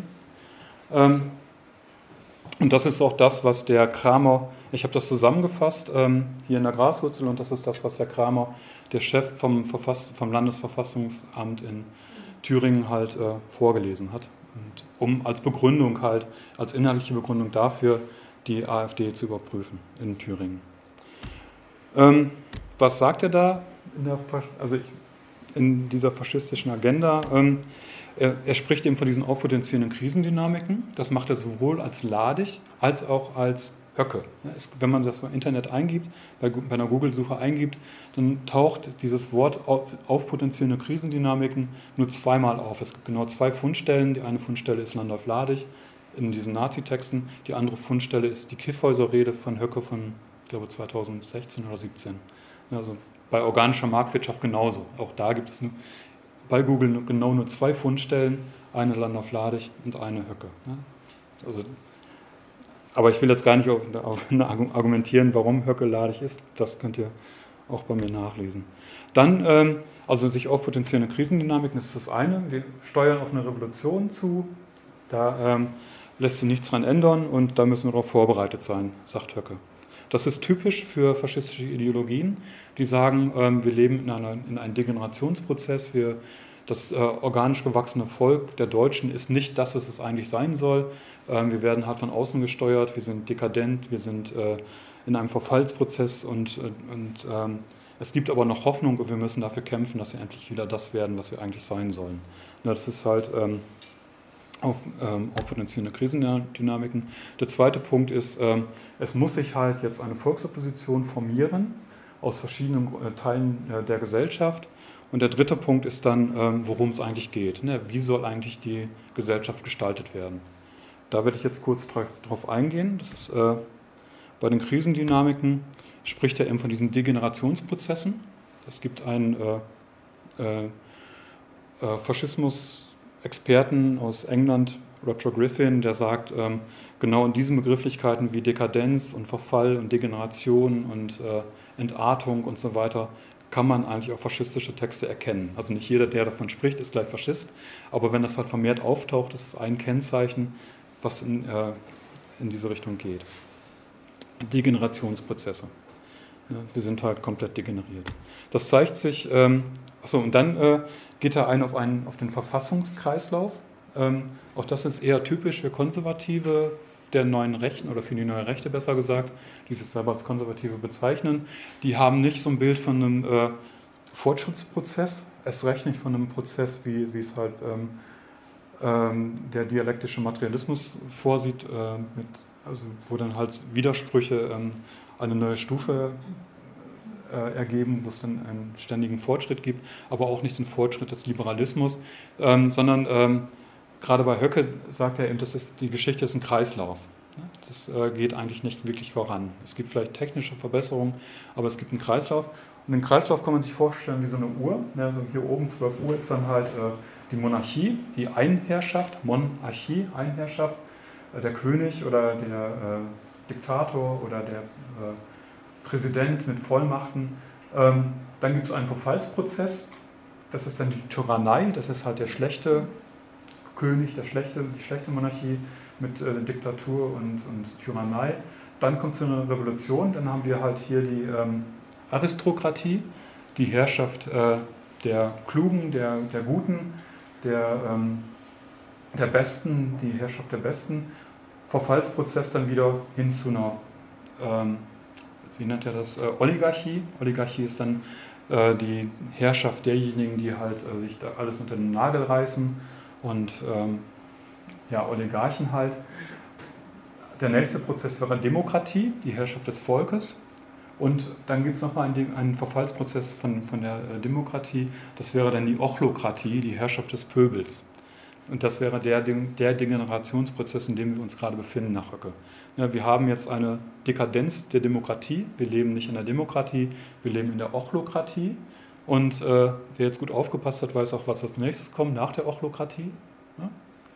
Und das ist auch das, was der Kramer, ich habe das zusammengefasst hier in der Graswurzel und das ist das, was der Kramer, der Chef vom Landesverfassungsamt in Thüringen halt vorgelesen hat. Und um als Begründung halt, als inhaltliche Begründung dafür, die AfD zu überprüfen in Thüringen. Was sagt er da in dieser faschistischen Agenda? Er spricht eben von diesen aufpotenzierenden Krisendynamiken. Das macht er sowohl als Ladig als auch als Höcke. Wenn man das im Internet eingibt, bei einer Google-Suche eingibt, dann taucht dieses Wort aufpotenzierende Krisendynamiken nur zweimal auf. Es gibt genau 2 Fundstellen. Die eine Fundstelle ist Landolf-Ladig in diesen Nazitexten. Die andere Fundstelle ist die Kiffhäuser-Rede von Höcke von, ich glaube, 2016 oder 2017. Also bei organischer Marktwirtschaft genauso. Auch da gibt es bei Google genau nur 2 Fundstellen, eine Landolf-Ladig und eine Höcke. Also, aber ich will jetzt gar nicht argumentieren, warum Höcke Ladig ist. Das könnt ihr auch bei mir nachlesen. Dann, also sich aufpotenzierende Krisendynamiken, das ist das eine. Wir steuern auf eine Revolution zu. Da lässt sich nichts dran ändern und da müssen wir darauf vorbereitet sein, sagt Höcke. Das ist typisch für faschistische Ideologien, die sagen, wir leben in einem Degenerationsprozess, das organisch gewachsene Volk der Deutschen ist nicht das, was es eigentlich sein soll. Wir werden hart von außen gesteuert, wir sind dekadent, wir sind in einem Verfallsprozess und es gibt aber noch Hoffnung und wir müssen dafür kämpfen, dass wir endlich wieder das werden, was wir eigentlich sein sollen. Das ist halt aufpotenzierende Krisendynamiken. Der zweite Punkt ist, es muss sich halt jetzt eine Volksopposition formieren aus verschiedenen Teilen der Gesellschaft. Und der dritte Punkt ist dann, worum es eigentlich geht. Wie soll eigentlich die Gesellschaft gestaltet werden? Da werde ich jetzt kurz drauf eingehen. Das ist, bei den Krisendynamiken spricht er eben von diesen Degenerationsprozessen. Es gibt einen Faschismus-Experten aus England, Roger Griffin, der sagt, genau in diesen Begrifflichkeiten wie Dekadenz und Verfall und Degeneration und Entartung und so weiter kann man eigentlich auch faschistische Texte erkennen. Also nicht jeder, der davon spricht, ist gleich Faschist, aber wenn das halt vermehrt auftaucht, ist es ein Kennzeichen, was in diese Richtung geht. Degenerationsprozesse. Ja, wir sind halt komplett degeneriert. Das zeigt sich, und dann geht er auf den Verfassungskreislauf. Auch das ist eher typisch für Konservative der neuen Rechten oder für die neue Rechte besser gesagt, die sich selber als Konservative bezeichnen. Die haben nicht so ein Bild von einem Fortschrittsprozess, erst recht nicht von einem Prozess, wie es halt der dialektische Materialismus vorsieht, wo dann halt Widersprüche eine neue Stufe ergeben, wo es dann einen ständigen Fortschritt gibt, aber auch nicht den Fortschritt des Liberalismus, sondern gerade bei Höcke sagt er eben, die Geschichte ist ein Kreislauf. Das geht eigentlich nicht wirklich voran. Es gibt vielleicht technische Verbesserungen, aber es gibt einen Kreislauf. Und den Kreislauf kann man sich vorstellen wie so eine Uhr. Also hier oben 12 Uhr ist dann halt die Monarchie, die Einherrschaft, Monarchie, Einherrschaft, der König oder der Diktator oder der Präsident mit Vollmachten. Dann gibt es einen Verfallsprozess, das ist dann die Tyrannei, das ist halt der schlechte König, die schlechte Monarchie mit Diktatur und Tyrannei. Dann kommt so eine Revolution, dann haben wir halt hier die Aristokratie, die Herrschaft der Klugen, der Guten, der Besten, die Herrschaft der Besten. Verfallsprozess dann wieder hin zu einer, wie nennt er das, Oligarchie. Oligarchie ist dann die Herrschaft derjenigen, die halt sich da alles unter den Nagel reißen und Oligarchen halt. Der nächste Prozess wäre Demokratie, die Herrschaft des Volkes. Und dann gibt es nochmal einen Verfallsprozess von der Demokratie, das wäre dann die Ochlokratie, die Herrschaft des Pöbels. Und das wäre der Degenerationsprozess, in dem wir uns gerade befinden nach Höcke. Ja, wir haben jetzt eine Dekadenz der Demokratie, wir leben nicht in der Demokratie, wir leben in der Ochlokratie. Und wer jetzt gut aufgepasst hat, weiß auch, was als nächstes kommt nach der Ochlokratie. Ja?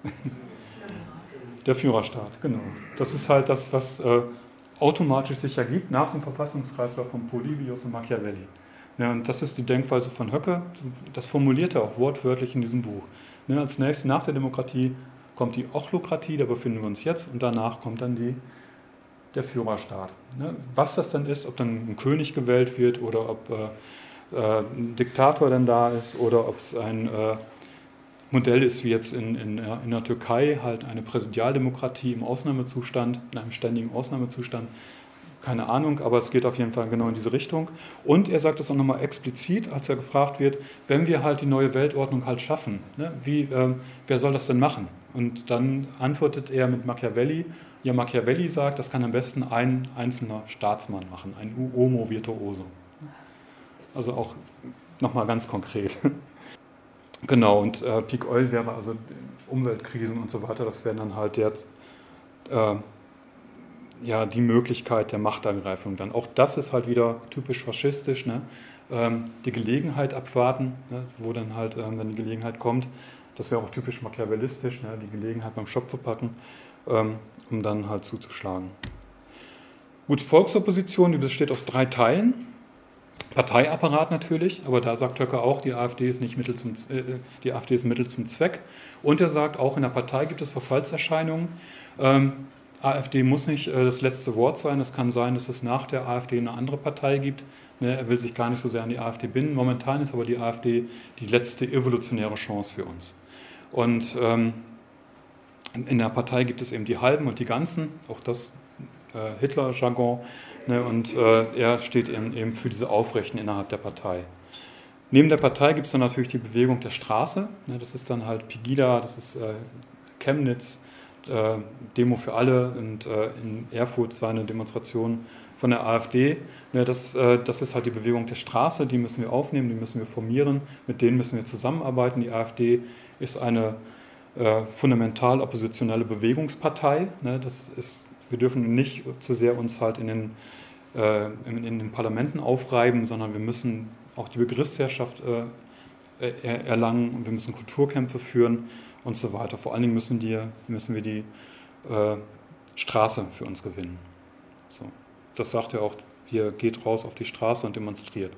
Der Führerstaat, genau. Das ist halt das, was automatisch sich ergibt nach dem Verfassungskreislauf von Polybius und Machiavelli. Ja, und das ist die Denkweise von Höcke, das formuliert er auch wortwörtlich in diesem Buch. Ja, als nächstes nach der Demokratie kommt die Ochlokratie, da befinden wir uns jetzt, und danach kommt dann der Führerstaat. Ja, was das dann ist, ob dann ein König gewählt wird oder ob ein Diktator dann da ist oder ob es ein Modell ist wie jetzt in der Türkei halt eine Präsidialdemokratie im Ausnahmezustand, in einem ständigen Ausnahmezustand. Keine Ahnung, aber es geht auf jeden Fall genau in diese Richtung. Und er sagt es auch nochmal explizit, als er gefragt wird, wenn wir halt die neue Weltordnung halt schaffen, ne, wer soll das denn machen? Und dann antwortet er mit Machiavelli, ja, Machiavelli sagt, das kann am besten ein einzelner Staatsmann machen, ein uomo virtuoso. Also auch nochmal ganz konkret. Genau, und Peak Oil wäre also Umweltkrisen und so weiter, das wären dann halt jetzt ja, die Möglichkeit der Machtergreifung dann. Auch das ist halt wieder typisch faschistisch, ne? Die Gelegenheit abwarten, ne? Wo dann halt, wenn die Gelegenheit kommt, das wäre auch typisch machiavellistisch, ne? Die Gelegenheit beim Schopfe packen, um dann halt zuzuschlagen. Gut, Volksopposition, die besteht aus 3 Teilen. Parteiapparat natürlich, aber da sagt Höcke auch, die AfD ist nicht die AfD ist Mittel zum Zweck. Und er sagt, auch in der Partei gibt es Verfallserscheinungen. AfD muss nicht das letzte Wort sein. Es kann sein, dass es nach der AfD eine andere Partei gibt. Ne, er will sich gar nicht so sehr an die AfD binden. Momentan ist aber die AfD die letzte evolutionäre Chance für uns. Und in der Partei gibt es eben die Halben und die Ganzen, auch das Hitler-Jargon. Ne, und er steht eben für diese Aufrechten innerhalb der Partei. Neben der Partei gibt es dann natürlich die Bewegung der Straße. Ne, das ist dann halt Pegida, das ist Chemnitz, Demo für alle und in Erfurt seine Demonstration von der AfD. Ne, das ist halt die Bewegung der Straße, die müssen wir aufnehmen, die müssen wir formieren, mit denen müssen wir zusammenarbeiten. Die AfD ist eine fundamental oppositionelle Bewegungspartei. Ne, wir dürfen nicht zu sehr uns halt in den Parlamenten aufreiben, sondern wir müssen auch die Begriffsherrschaft erlangen und wir müssen Kulturkämpfe führen und so weiter. Vor allen Dingen müssen wir die Straße für uns gewinnen. So. Das sagt er auch, hier geht raus auf die Straße und demonstriert.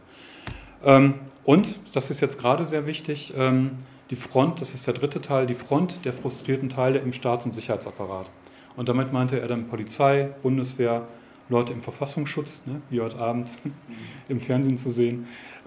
Und, das ist jetzt gerade sehr wichtig, die Front, das ist der 3. Teil, die Front der frustrierten Teile im Staats- und Sicherheitsapparat. Und damit meinte er dann Polizei, Bundeswehr, Leute im Verfassungsschutz, ne, wie heute Abend im Fernsehen zu sehen.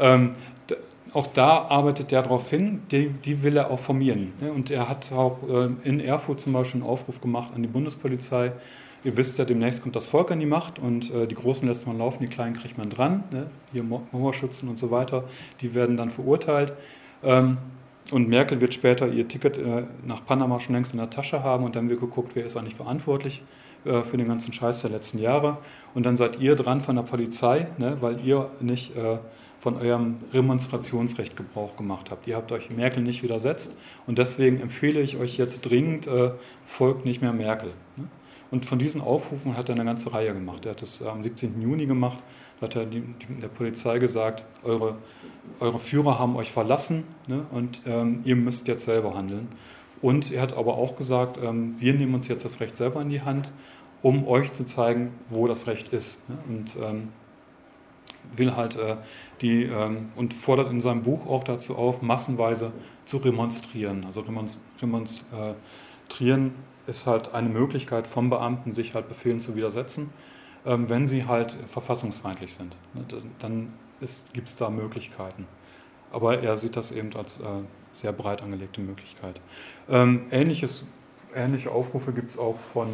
Auch da arbeitet er darauf hin, die will er auch formieren. Ne? Und er hat auch in Erfurt zum Beispiel einen Aufruf gemacht an die Bundespolizei. Ihr wisst ja, demnächst kommt das Volk an die Macht und die Großen lässt man laufen, die Kleinen kriegt man dran. Ne? Hier Mauerschützen und so weiter, die werden dann verurteilt. Und Merkel wird später ihr Ticket nach Panama schon längst in der Tasche haben und dann wird geguckt, wer ist eigentlich verantwortlich für den ganzen Scheiß der letzten Jahre. Und dann seid ihr dran von der Polizei, ne, weil ihr nicht von eurem Remonstrationsrecht Gebrauch gemacht habt. Ihr habt euch Merkel nicht widersetzt und deswegen empfehle ich euch jetzt dringend, folgt nicht mehr Merkel. Ne? Und von diesen Aufrufen hat er eine ganze Reihe gemacht. Er hat das am 17. Juni gemacht, da hat er der Polizei gesagt, eure Führer haben euch verlassen, ne, und ihr müsst jetzt selber handeln. Und er hat aber auch gesagt, wir nehmen uns jetzt das Recht selber in die Hand, um euch zu zeigen, wo das Recht ist. Ne? Und will halt und fordert in seinem Buch auch dazu auf, massenweise zu remonstrieren. Also remonstrieren ist halt eine Möglichkeit von Beamten, sich halt Befehlen zu widersetzen, wenn sie halt verfassungsfeindlich sind. Ne? Dann gibt es da Möglichkeiten. Aber er sieht das eben als sehr breit angelegte Möglichkeit. Ähnliche Aufrufe gibt es auch von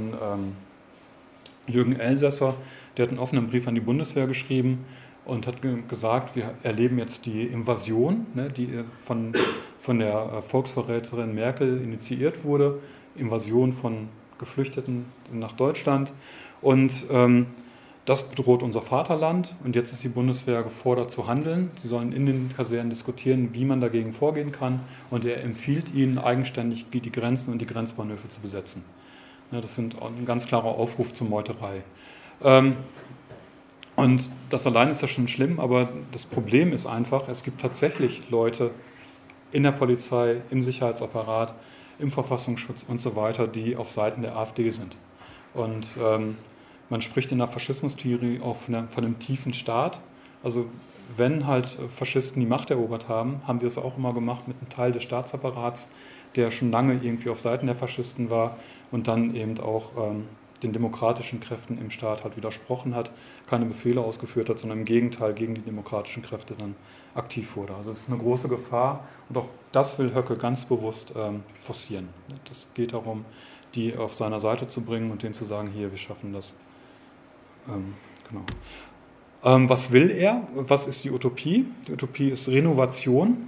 Jürgen Elsässer, der hat einen offenen Brief an die Bundeswehr geschrieben und hat gesagt, wir erleben jetzt die Invasion, ne, die von der Volksverräterin Merkel initiiert wurde, Invasion von Geflüchteten nach Deutschland und das bedroht unser Vaterland und jetzt ist die Bundeswehr gefordert zu handeln. Sie sollen in den Kasernen diskutieren, wie man dagegen vorgehen kann und er empfiehlt ihnen eigenständig die Grenzen und die Grenzbahnhöfe zu besetzen. Ja, das sind ein ganz klarer Aufruf zur Meuterei. Und das allein ist ja schon schlimm, aber das Problem ist einfach, es gibt tatsächlich Leute in der Polizei, im Sicherheitsapparat, im Verfassungsschutz und so weiter, die auf Seiten der AfD sind. Und man spricht in der Faschismustheorie auch von einem tiefen Staat. Also wenn halt Faschisten die Macht erobert haben, haben wir es auch immer gemacht mit einem Teil des Staatsapparats, der schon lange irgendwie auf Seiten der Faschisten war und dann eben auch den demokratischen Kräften im Staat halt widersprochen hat, keine Befehle ausgeführt hat, sondern im Gegenteil gegen die demokratischen Kräfte dann aktiv wurde. Also es ist eine große Gefahr und auch das will Höcke ganz bewusst forcieren. Das geht darum, die auf seiner Seite zu bringen und denen zu sagen, hier, wir schaffen das. Genau. Was will er? Was ist die Utopie? Die Utopie ist Renovation.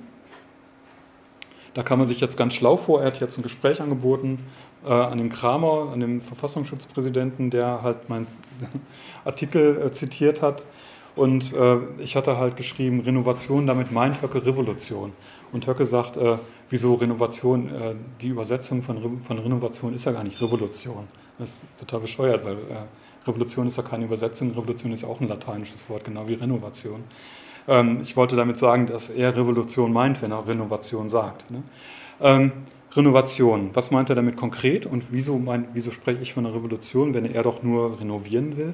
Da kann man sich jetzt ganz schlau vor. Er hat jetzt ein Gespräch angeboten an den Kramer, an den Verfassungsschutzpräsidenten, der halt meinen Artikel zitiert hat. Und ich hatte halt geschrieben, Renovation, damit meint Höcke Revolution. Und Höcke sagt, wieso Renovation? Die Übersetzung von Renovation ist ja gar nicht Revolution. Das ist total bescheuert, weil Revolution ist ja keine Übersetzung, Revolution ist ja auch ein lateinisches Wort, genau wie Renovation. Ich wollte damit sagen, dass er Revolution meint, wenn er Renovation sagt. Ne? Renovation, was meint er damit konkret und wieso spreche ich von einer Revolution, wenn er doch nur renovieren will?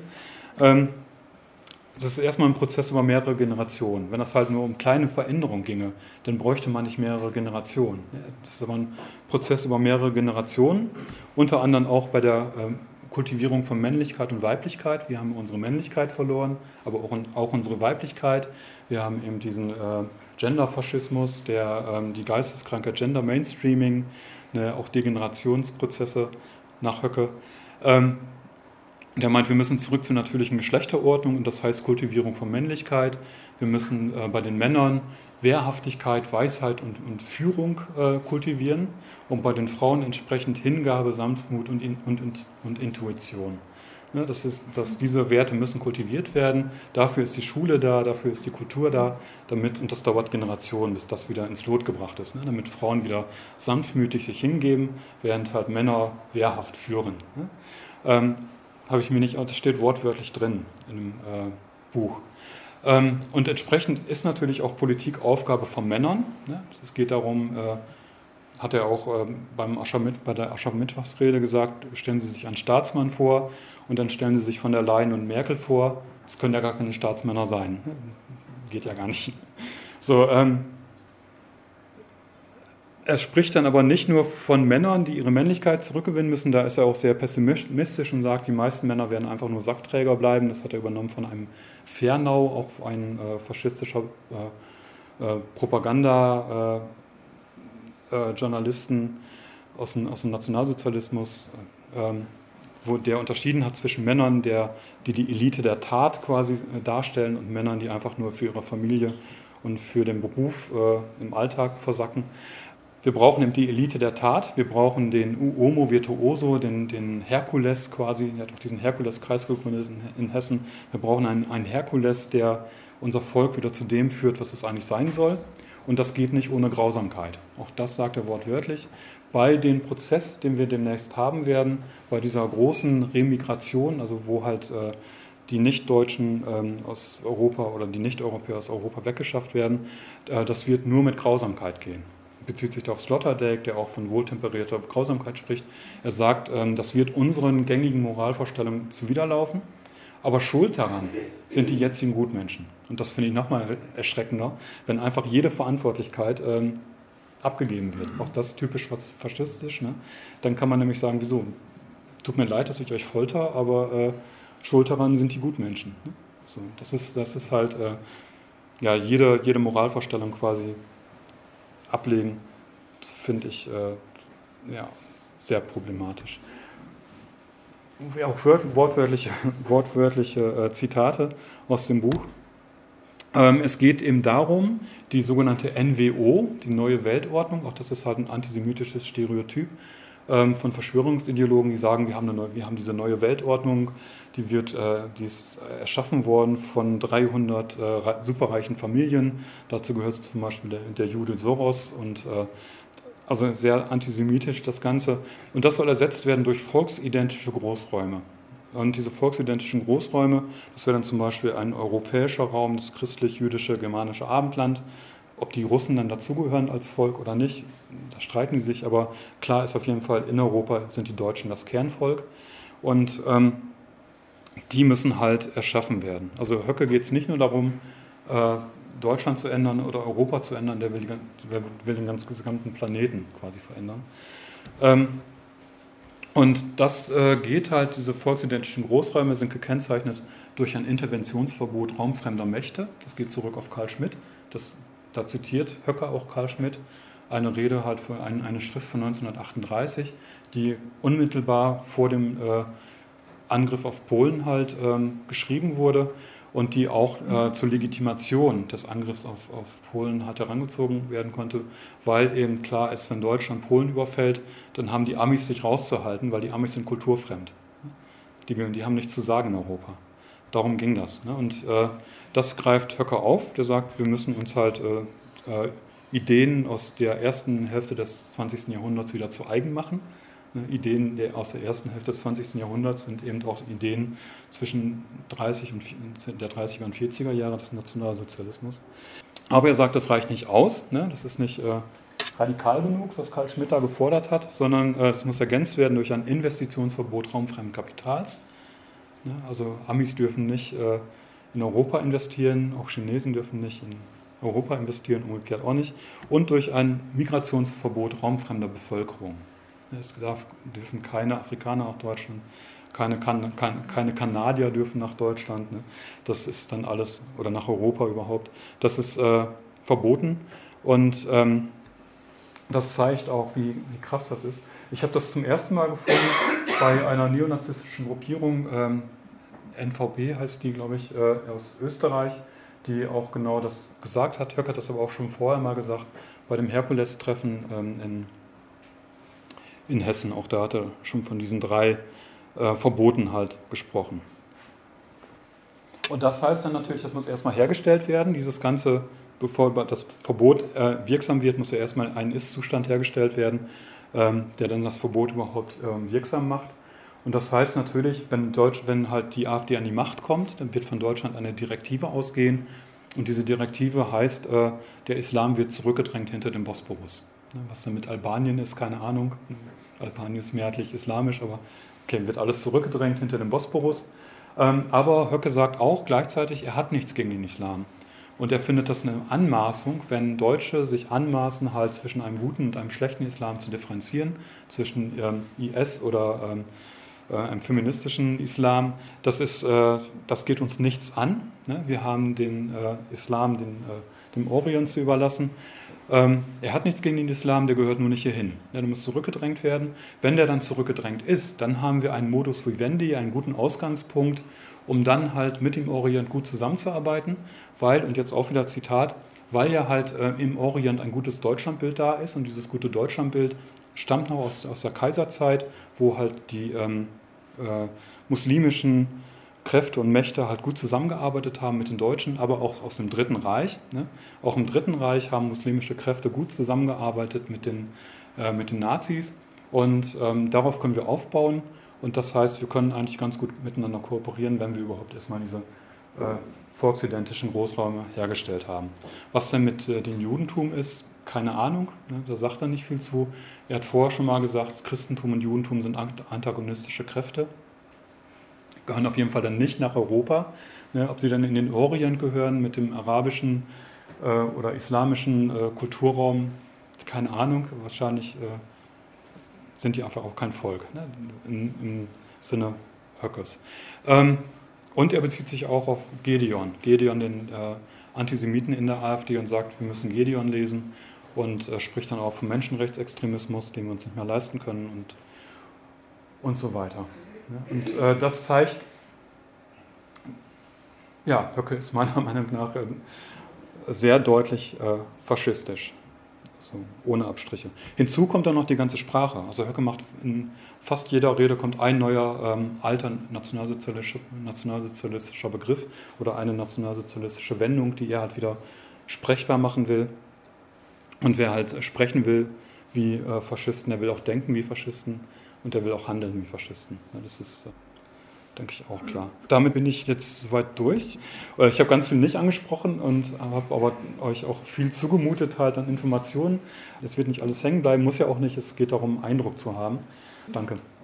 Das ist erstmal ein Prozess über mehrere Generationen. Wenn das halt nur um kleine Veränderungen ginge, dann bräuchte man nicht mehrere Generationen. Das ist aber ein Prozess über mehrere Generationen, unter anderem auch bei der Kultivierung von Männlichkeit und Weiblichkeit. Wir haben unsere Männlichkeit verloren, aber auch unsere Weiblichkeit. Wir haben eben diesen Genderfaschismus, die geisteskranke Gender-Mainstreaming, auch Degenerationsprozesse nach Höcke. Der meint, wir müssen zurück zur natürlichen Geschlechterordnung und das heißt Kultivierung von Männlichkeit. Wir müssen bei den Männern Wehrhaftigkeit, Weisheit und Führung kultivieren und bei den Frauen entsprechend Hingabe, Sanftmut und Intuition. Ne, diese Werte müssen kultiviert werden. Dafür ist die Schule da, dafür ist die Kultur da, und das dauert Generationen, bis das wieder ins Lot gebracht ist, ne, damit Frauen wieder sanftmütig sich hingeben, während halt Männer wehrhaft führen. Ne. Habe ich mir nicht, das steht wortwörtlich drin in dem Buch. Und entsprechend ist natürlich auch Politik Aufgabe von Männern. Ne? Es geht darum, hat er auch bei der Aschermittwochsrede gesagt, stellen Sie sich einen Staatsmann vor und dann stellen Sie sich von der Leyen und Merkel vor. Das können ja gar keine Staatsmänner sein. Ne? Geht ja gar nicht. So, er spricht dann aber nicht nur von Männern, die ihre Männlichkeit zurückgewinnen müssen, da ist er auch sehr pessimistisch und sagt, die meisten Männer werden einfach nur Sackträger bleiben. Das hat er übernommen von einem Fernau, auch ein faschistischer Propagandajournalisten aus dem Nationalsozialismus, wo der unterschieden hat zwischen Männern, die Elite der Tat quasi darstellen und Männern, die einfach nur für ihre Familie und für den Beruf im Alltag versacken. Wir brauchen eben die Elite der Tat, wir brauchen den Uomo Virtuoso, den Herkules quasi, er hat auch diesen Herkules-Kreis gegründet in Hessen. Wir brauchen einen Herkules, der unser Volk wieder zu dem führt, was es eigentlich sein soll. Und das geht nicht ohne Grausamkeit. Auch das sagt er wortwörtlich. Bei dem Prozess, den wir demnächst haben werden, bei dieser großen Remigration, also wo halt die Nicht-Deutschen aus Europa oder die Nicht-Europäer aus Europa weggeschafft werden, das wird nur mit Grausamkeit gehen. Bezieht sich auf Sloterdijk, der auch von wohltemperierter Grausamkeit spricht. Er sagt, das wird unseren gängigen Moralvorstellungen zuwiderlaufen, aber schuld daran sind die jetzigen Gutmenschen. Und das finde ich nochmal erschreckender, wenn einfach jede Verantwortlichkeit abgegeben wird. Auch das ist typisch faschistisch. Ne? Dann kann man nämlich sagen, wieso? Tut mir leid, dass ich euch folter, aber schuld daran sind die Gutmenschen. Ne? So, das ist halt jede Moralvorstellung quasi ablegen, finde ich sehr problematisch. Auch wortwörtliche Zitate aus dem Buch. Es geht eben darum, die sogenannte NWO, die neue Weltordnung, auch das ist halt ein antisemitisches Stereotyp von Verschwörungsideologen, die sagen, wir haben diese neue Weltordnung, die ist erschaffen worden von 300 superreichen Familien. Dazu gehört zum Beispiel der Jude Soros und also sehr antisemitisch das Ganze. Und das soll ersetzt werden durch volksidentische Großräume. Und diese volksidentischen Großräume, das wäre dann zum Beispiel ein europäischer Raum, das christlich-jüdische germanische Abendland. Ob die Russen dann dazugehören als Volk oder nicht, da streiten die sich, aber klar ist auf jeden Fall, in Europa sind die Deutschen das Kernvolk. Und die müssen halt erschaffen werden. Also Höcke geht es nicht nur darum, Deutschland zu ändern oder Europa zu ändern, der will den gesamten Planeten quasi verändern. Und das geht halt, diese volksidentischen Großräume sind gekennzeichnet durch ein Interventionsverbot raumfremder Mächte. Das geht zurück auf Carl Schmitt. Da zitiert Höcke auch Carl Schmitt. Eine Rede halt für eine Schrift von 1938, die unmittelbar vor dem Angriff auf Polen halt geschrieben wurde und die auch zur Legitimation des Angriffs auf Polen hat herangezogen werden konnte, weil eben klar ist, wenn Deutschland Polen überfällt, dann haben die Amis sich rauszuhalten, weil die Amis sind kulturfremd. Die haben nichts zu sagen in Europa. Darum ging das. Ne? Und das greift Höcke auf, der sagt, wir müssen uns halt Ideen aus der ersten Hälfte des 20. Jahrhunderts wieder zu eigen machen. Ideen aus der ersten Hälfte des 20. Jahrhunderts sind eben auch Ideen zwischen der 30er und 40er Jahre des Nationalsozialismus. Aber er sagt, das reicht nicht aus, ne? Das ist nicht radikal genug, was Carl Schmitt da gefordert hat, sondern es muss ergänzt werden durch ein Investitionsverbot raumfremden Kapitals. Ne? Also Amis dürfen nicht in Europa investieren, auch Chinesen dürfen nicht in Europa investieren, umgekehrt auch nicht. Und durch ein Migrationsverbot raumfremder Bevölkerung. Es dürfen keine Afrikaner nach Deutschland, keine Kanadier dürfen nach Deutschland. Ne? Das ist dann alles, oder nach Europa überhaupt. Das ist verboten und das zeigt auch, wie krass das ist. Ich habe das zum ersten Mal gefunden bei einer neonazistischen Gruppierung, NVB heißt die, glaube ich, aus Österreich, die auch genau das gesagt hat. Höcke hat das aber auch schon vorher mal gesagt, bei dem Herkules-Treffen in Hessen. Auch da hat er schon von diesen 3 Verboten halt gesprochen. Und das heißt dann natürlich, das muss erstmal hergestellt werden. Dieses Ganze, bevor das Verbot wirksam wird, muss ja erstmal ein Ist-Zustand hergestellt werden, der dann das Verbot überhaupt wirksam macht. Und das heißt natürlich, wenn halt die AfD an die Macht kommt, dann wird von Deutschland eine Direktive ausgehen. Und diese Direktive heißt, der Islam wird zurückgedrängt hinter dem Bosporus. Was dann mit Albanien ist, keine Ahnung. Albanien ist mehrheitlich islamisch, aber okay, wird alles zurückgedrängt hinter dem Bosporus. Aber Höcke sagt auch gleichzeitig, er hat nichts gegen den Islam. Und er findet das eine Anmaßung, wenn Deutsche sich anmaßen, halt zwischen einem guten und einem schlechten Islam zu differenzieren, zwischen IS oder einem feministischen Islam. Das geht uns nichts an. Ne? Wir haben den Islam dem Orient zu überlassen. Er hat nichts gegen den Islam, der gehört nur nicht hierhin. Der muss zurückgedrängt werden. Wenn der dann zurückgedrängt ist, dann haben wir einen Modus vivendi, einen guten Ausgangspunkt, um dann halt mit dem Orient gut zusammenzuarbeiten, weil, und jetzt auch wieder Zitat, weil ja halt im Orient ein gutes Deutschlandbild da ist und dieses gute Deutschlandbild stammt noch aus der Kaiserzeit, wo halt die muslimischen Kräfte und Mächte halt gut zusammengearbeitet haben mit den Deutschen, aber auch aus dem Dritten Reich. Ne? Auch im Dritten Reich haben muslimische Kräfte gut zusammengearbeitet mit den Nazis und darauf können wir aufbauen und das heißt, wir können eigentlich ganz gut miteinander kooperieren, wenn wir überhaupt erstmal diese volksidentischen Großräume hergestellt haben. Was denn mit dem Judentum ist, keine Ahnung, ne? Da sagt er nicht viel zu. Er hat vorher schon mal gesagt, Christentum und Judentum sind antagonistische Kräfte. Gehören auf jeden Fall dann nicht nach Europa. Ne, ob sie dann in den Orient gehören mit dem arabischen oder islamischen Kulturraum, keine Ahnung. Wahrscheinlich sind die einfach auch kein Volk, ne, im Sinne Höckes. Und er bezieht sich auch auf Gedeon, den Antisemiten in der AfD und sagt, wir müssen Gedeon lesen und spricht dann auch vom Menschenrechtsextremismus, den wir uns nicht mehr leisten können und so weiter. Und das zeigt, ja, Höcke ist meiner Meinung nach sehr deutlich faschistisch, so, ohne Abstriche. Hinzu kommt dann noch die ganze Sprache. Also Höcke macht in fast jeder Rede kommt ein neuer alter nationalsozialistischer Begriff oder eine nationalsozialistische Wendung, die er halt wieder sprechbar machen will. Und wer halt sprechen will wie Faschisten, der will auch denken wie Faschisten. Und der will auch handeln wie Faschisten. Das ist, denke ich, auch klar. Damit bin ich jetzt soweit durch. Ich habe ganz viel nicht angesprochen und habe aber euch auch viel zugemutet halt an Informationen. Es wird nicht alles hängen bleiben, muss ja auch nicht. Es geht darum, Eindruck zu haben. Danke.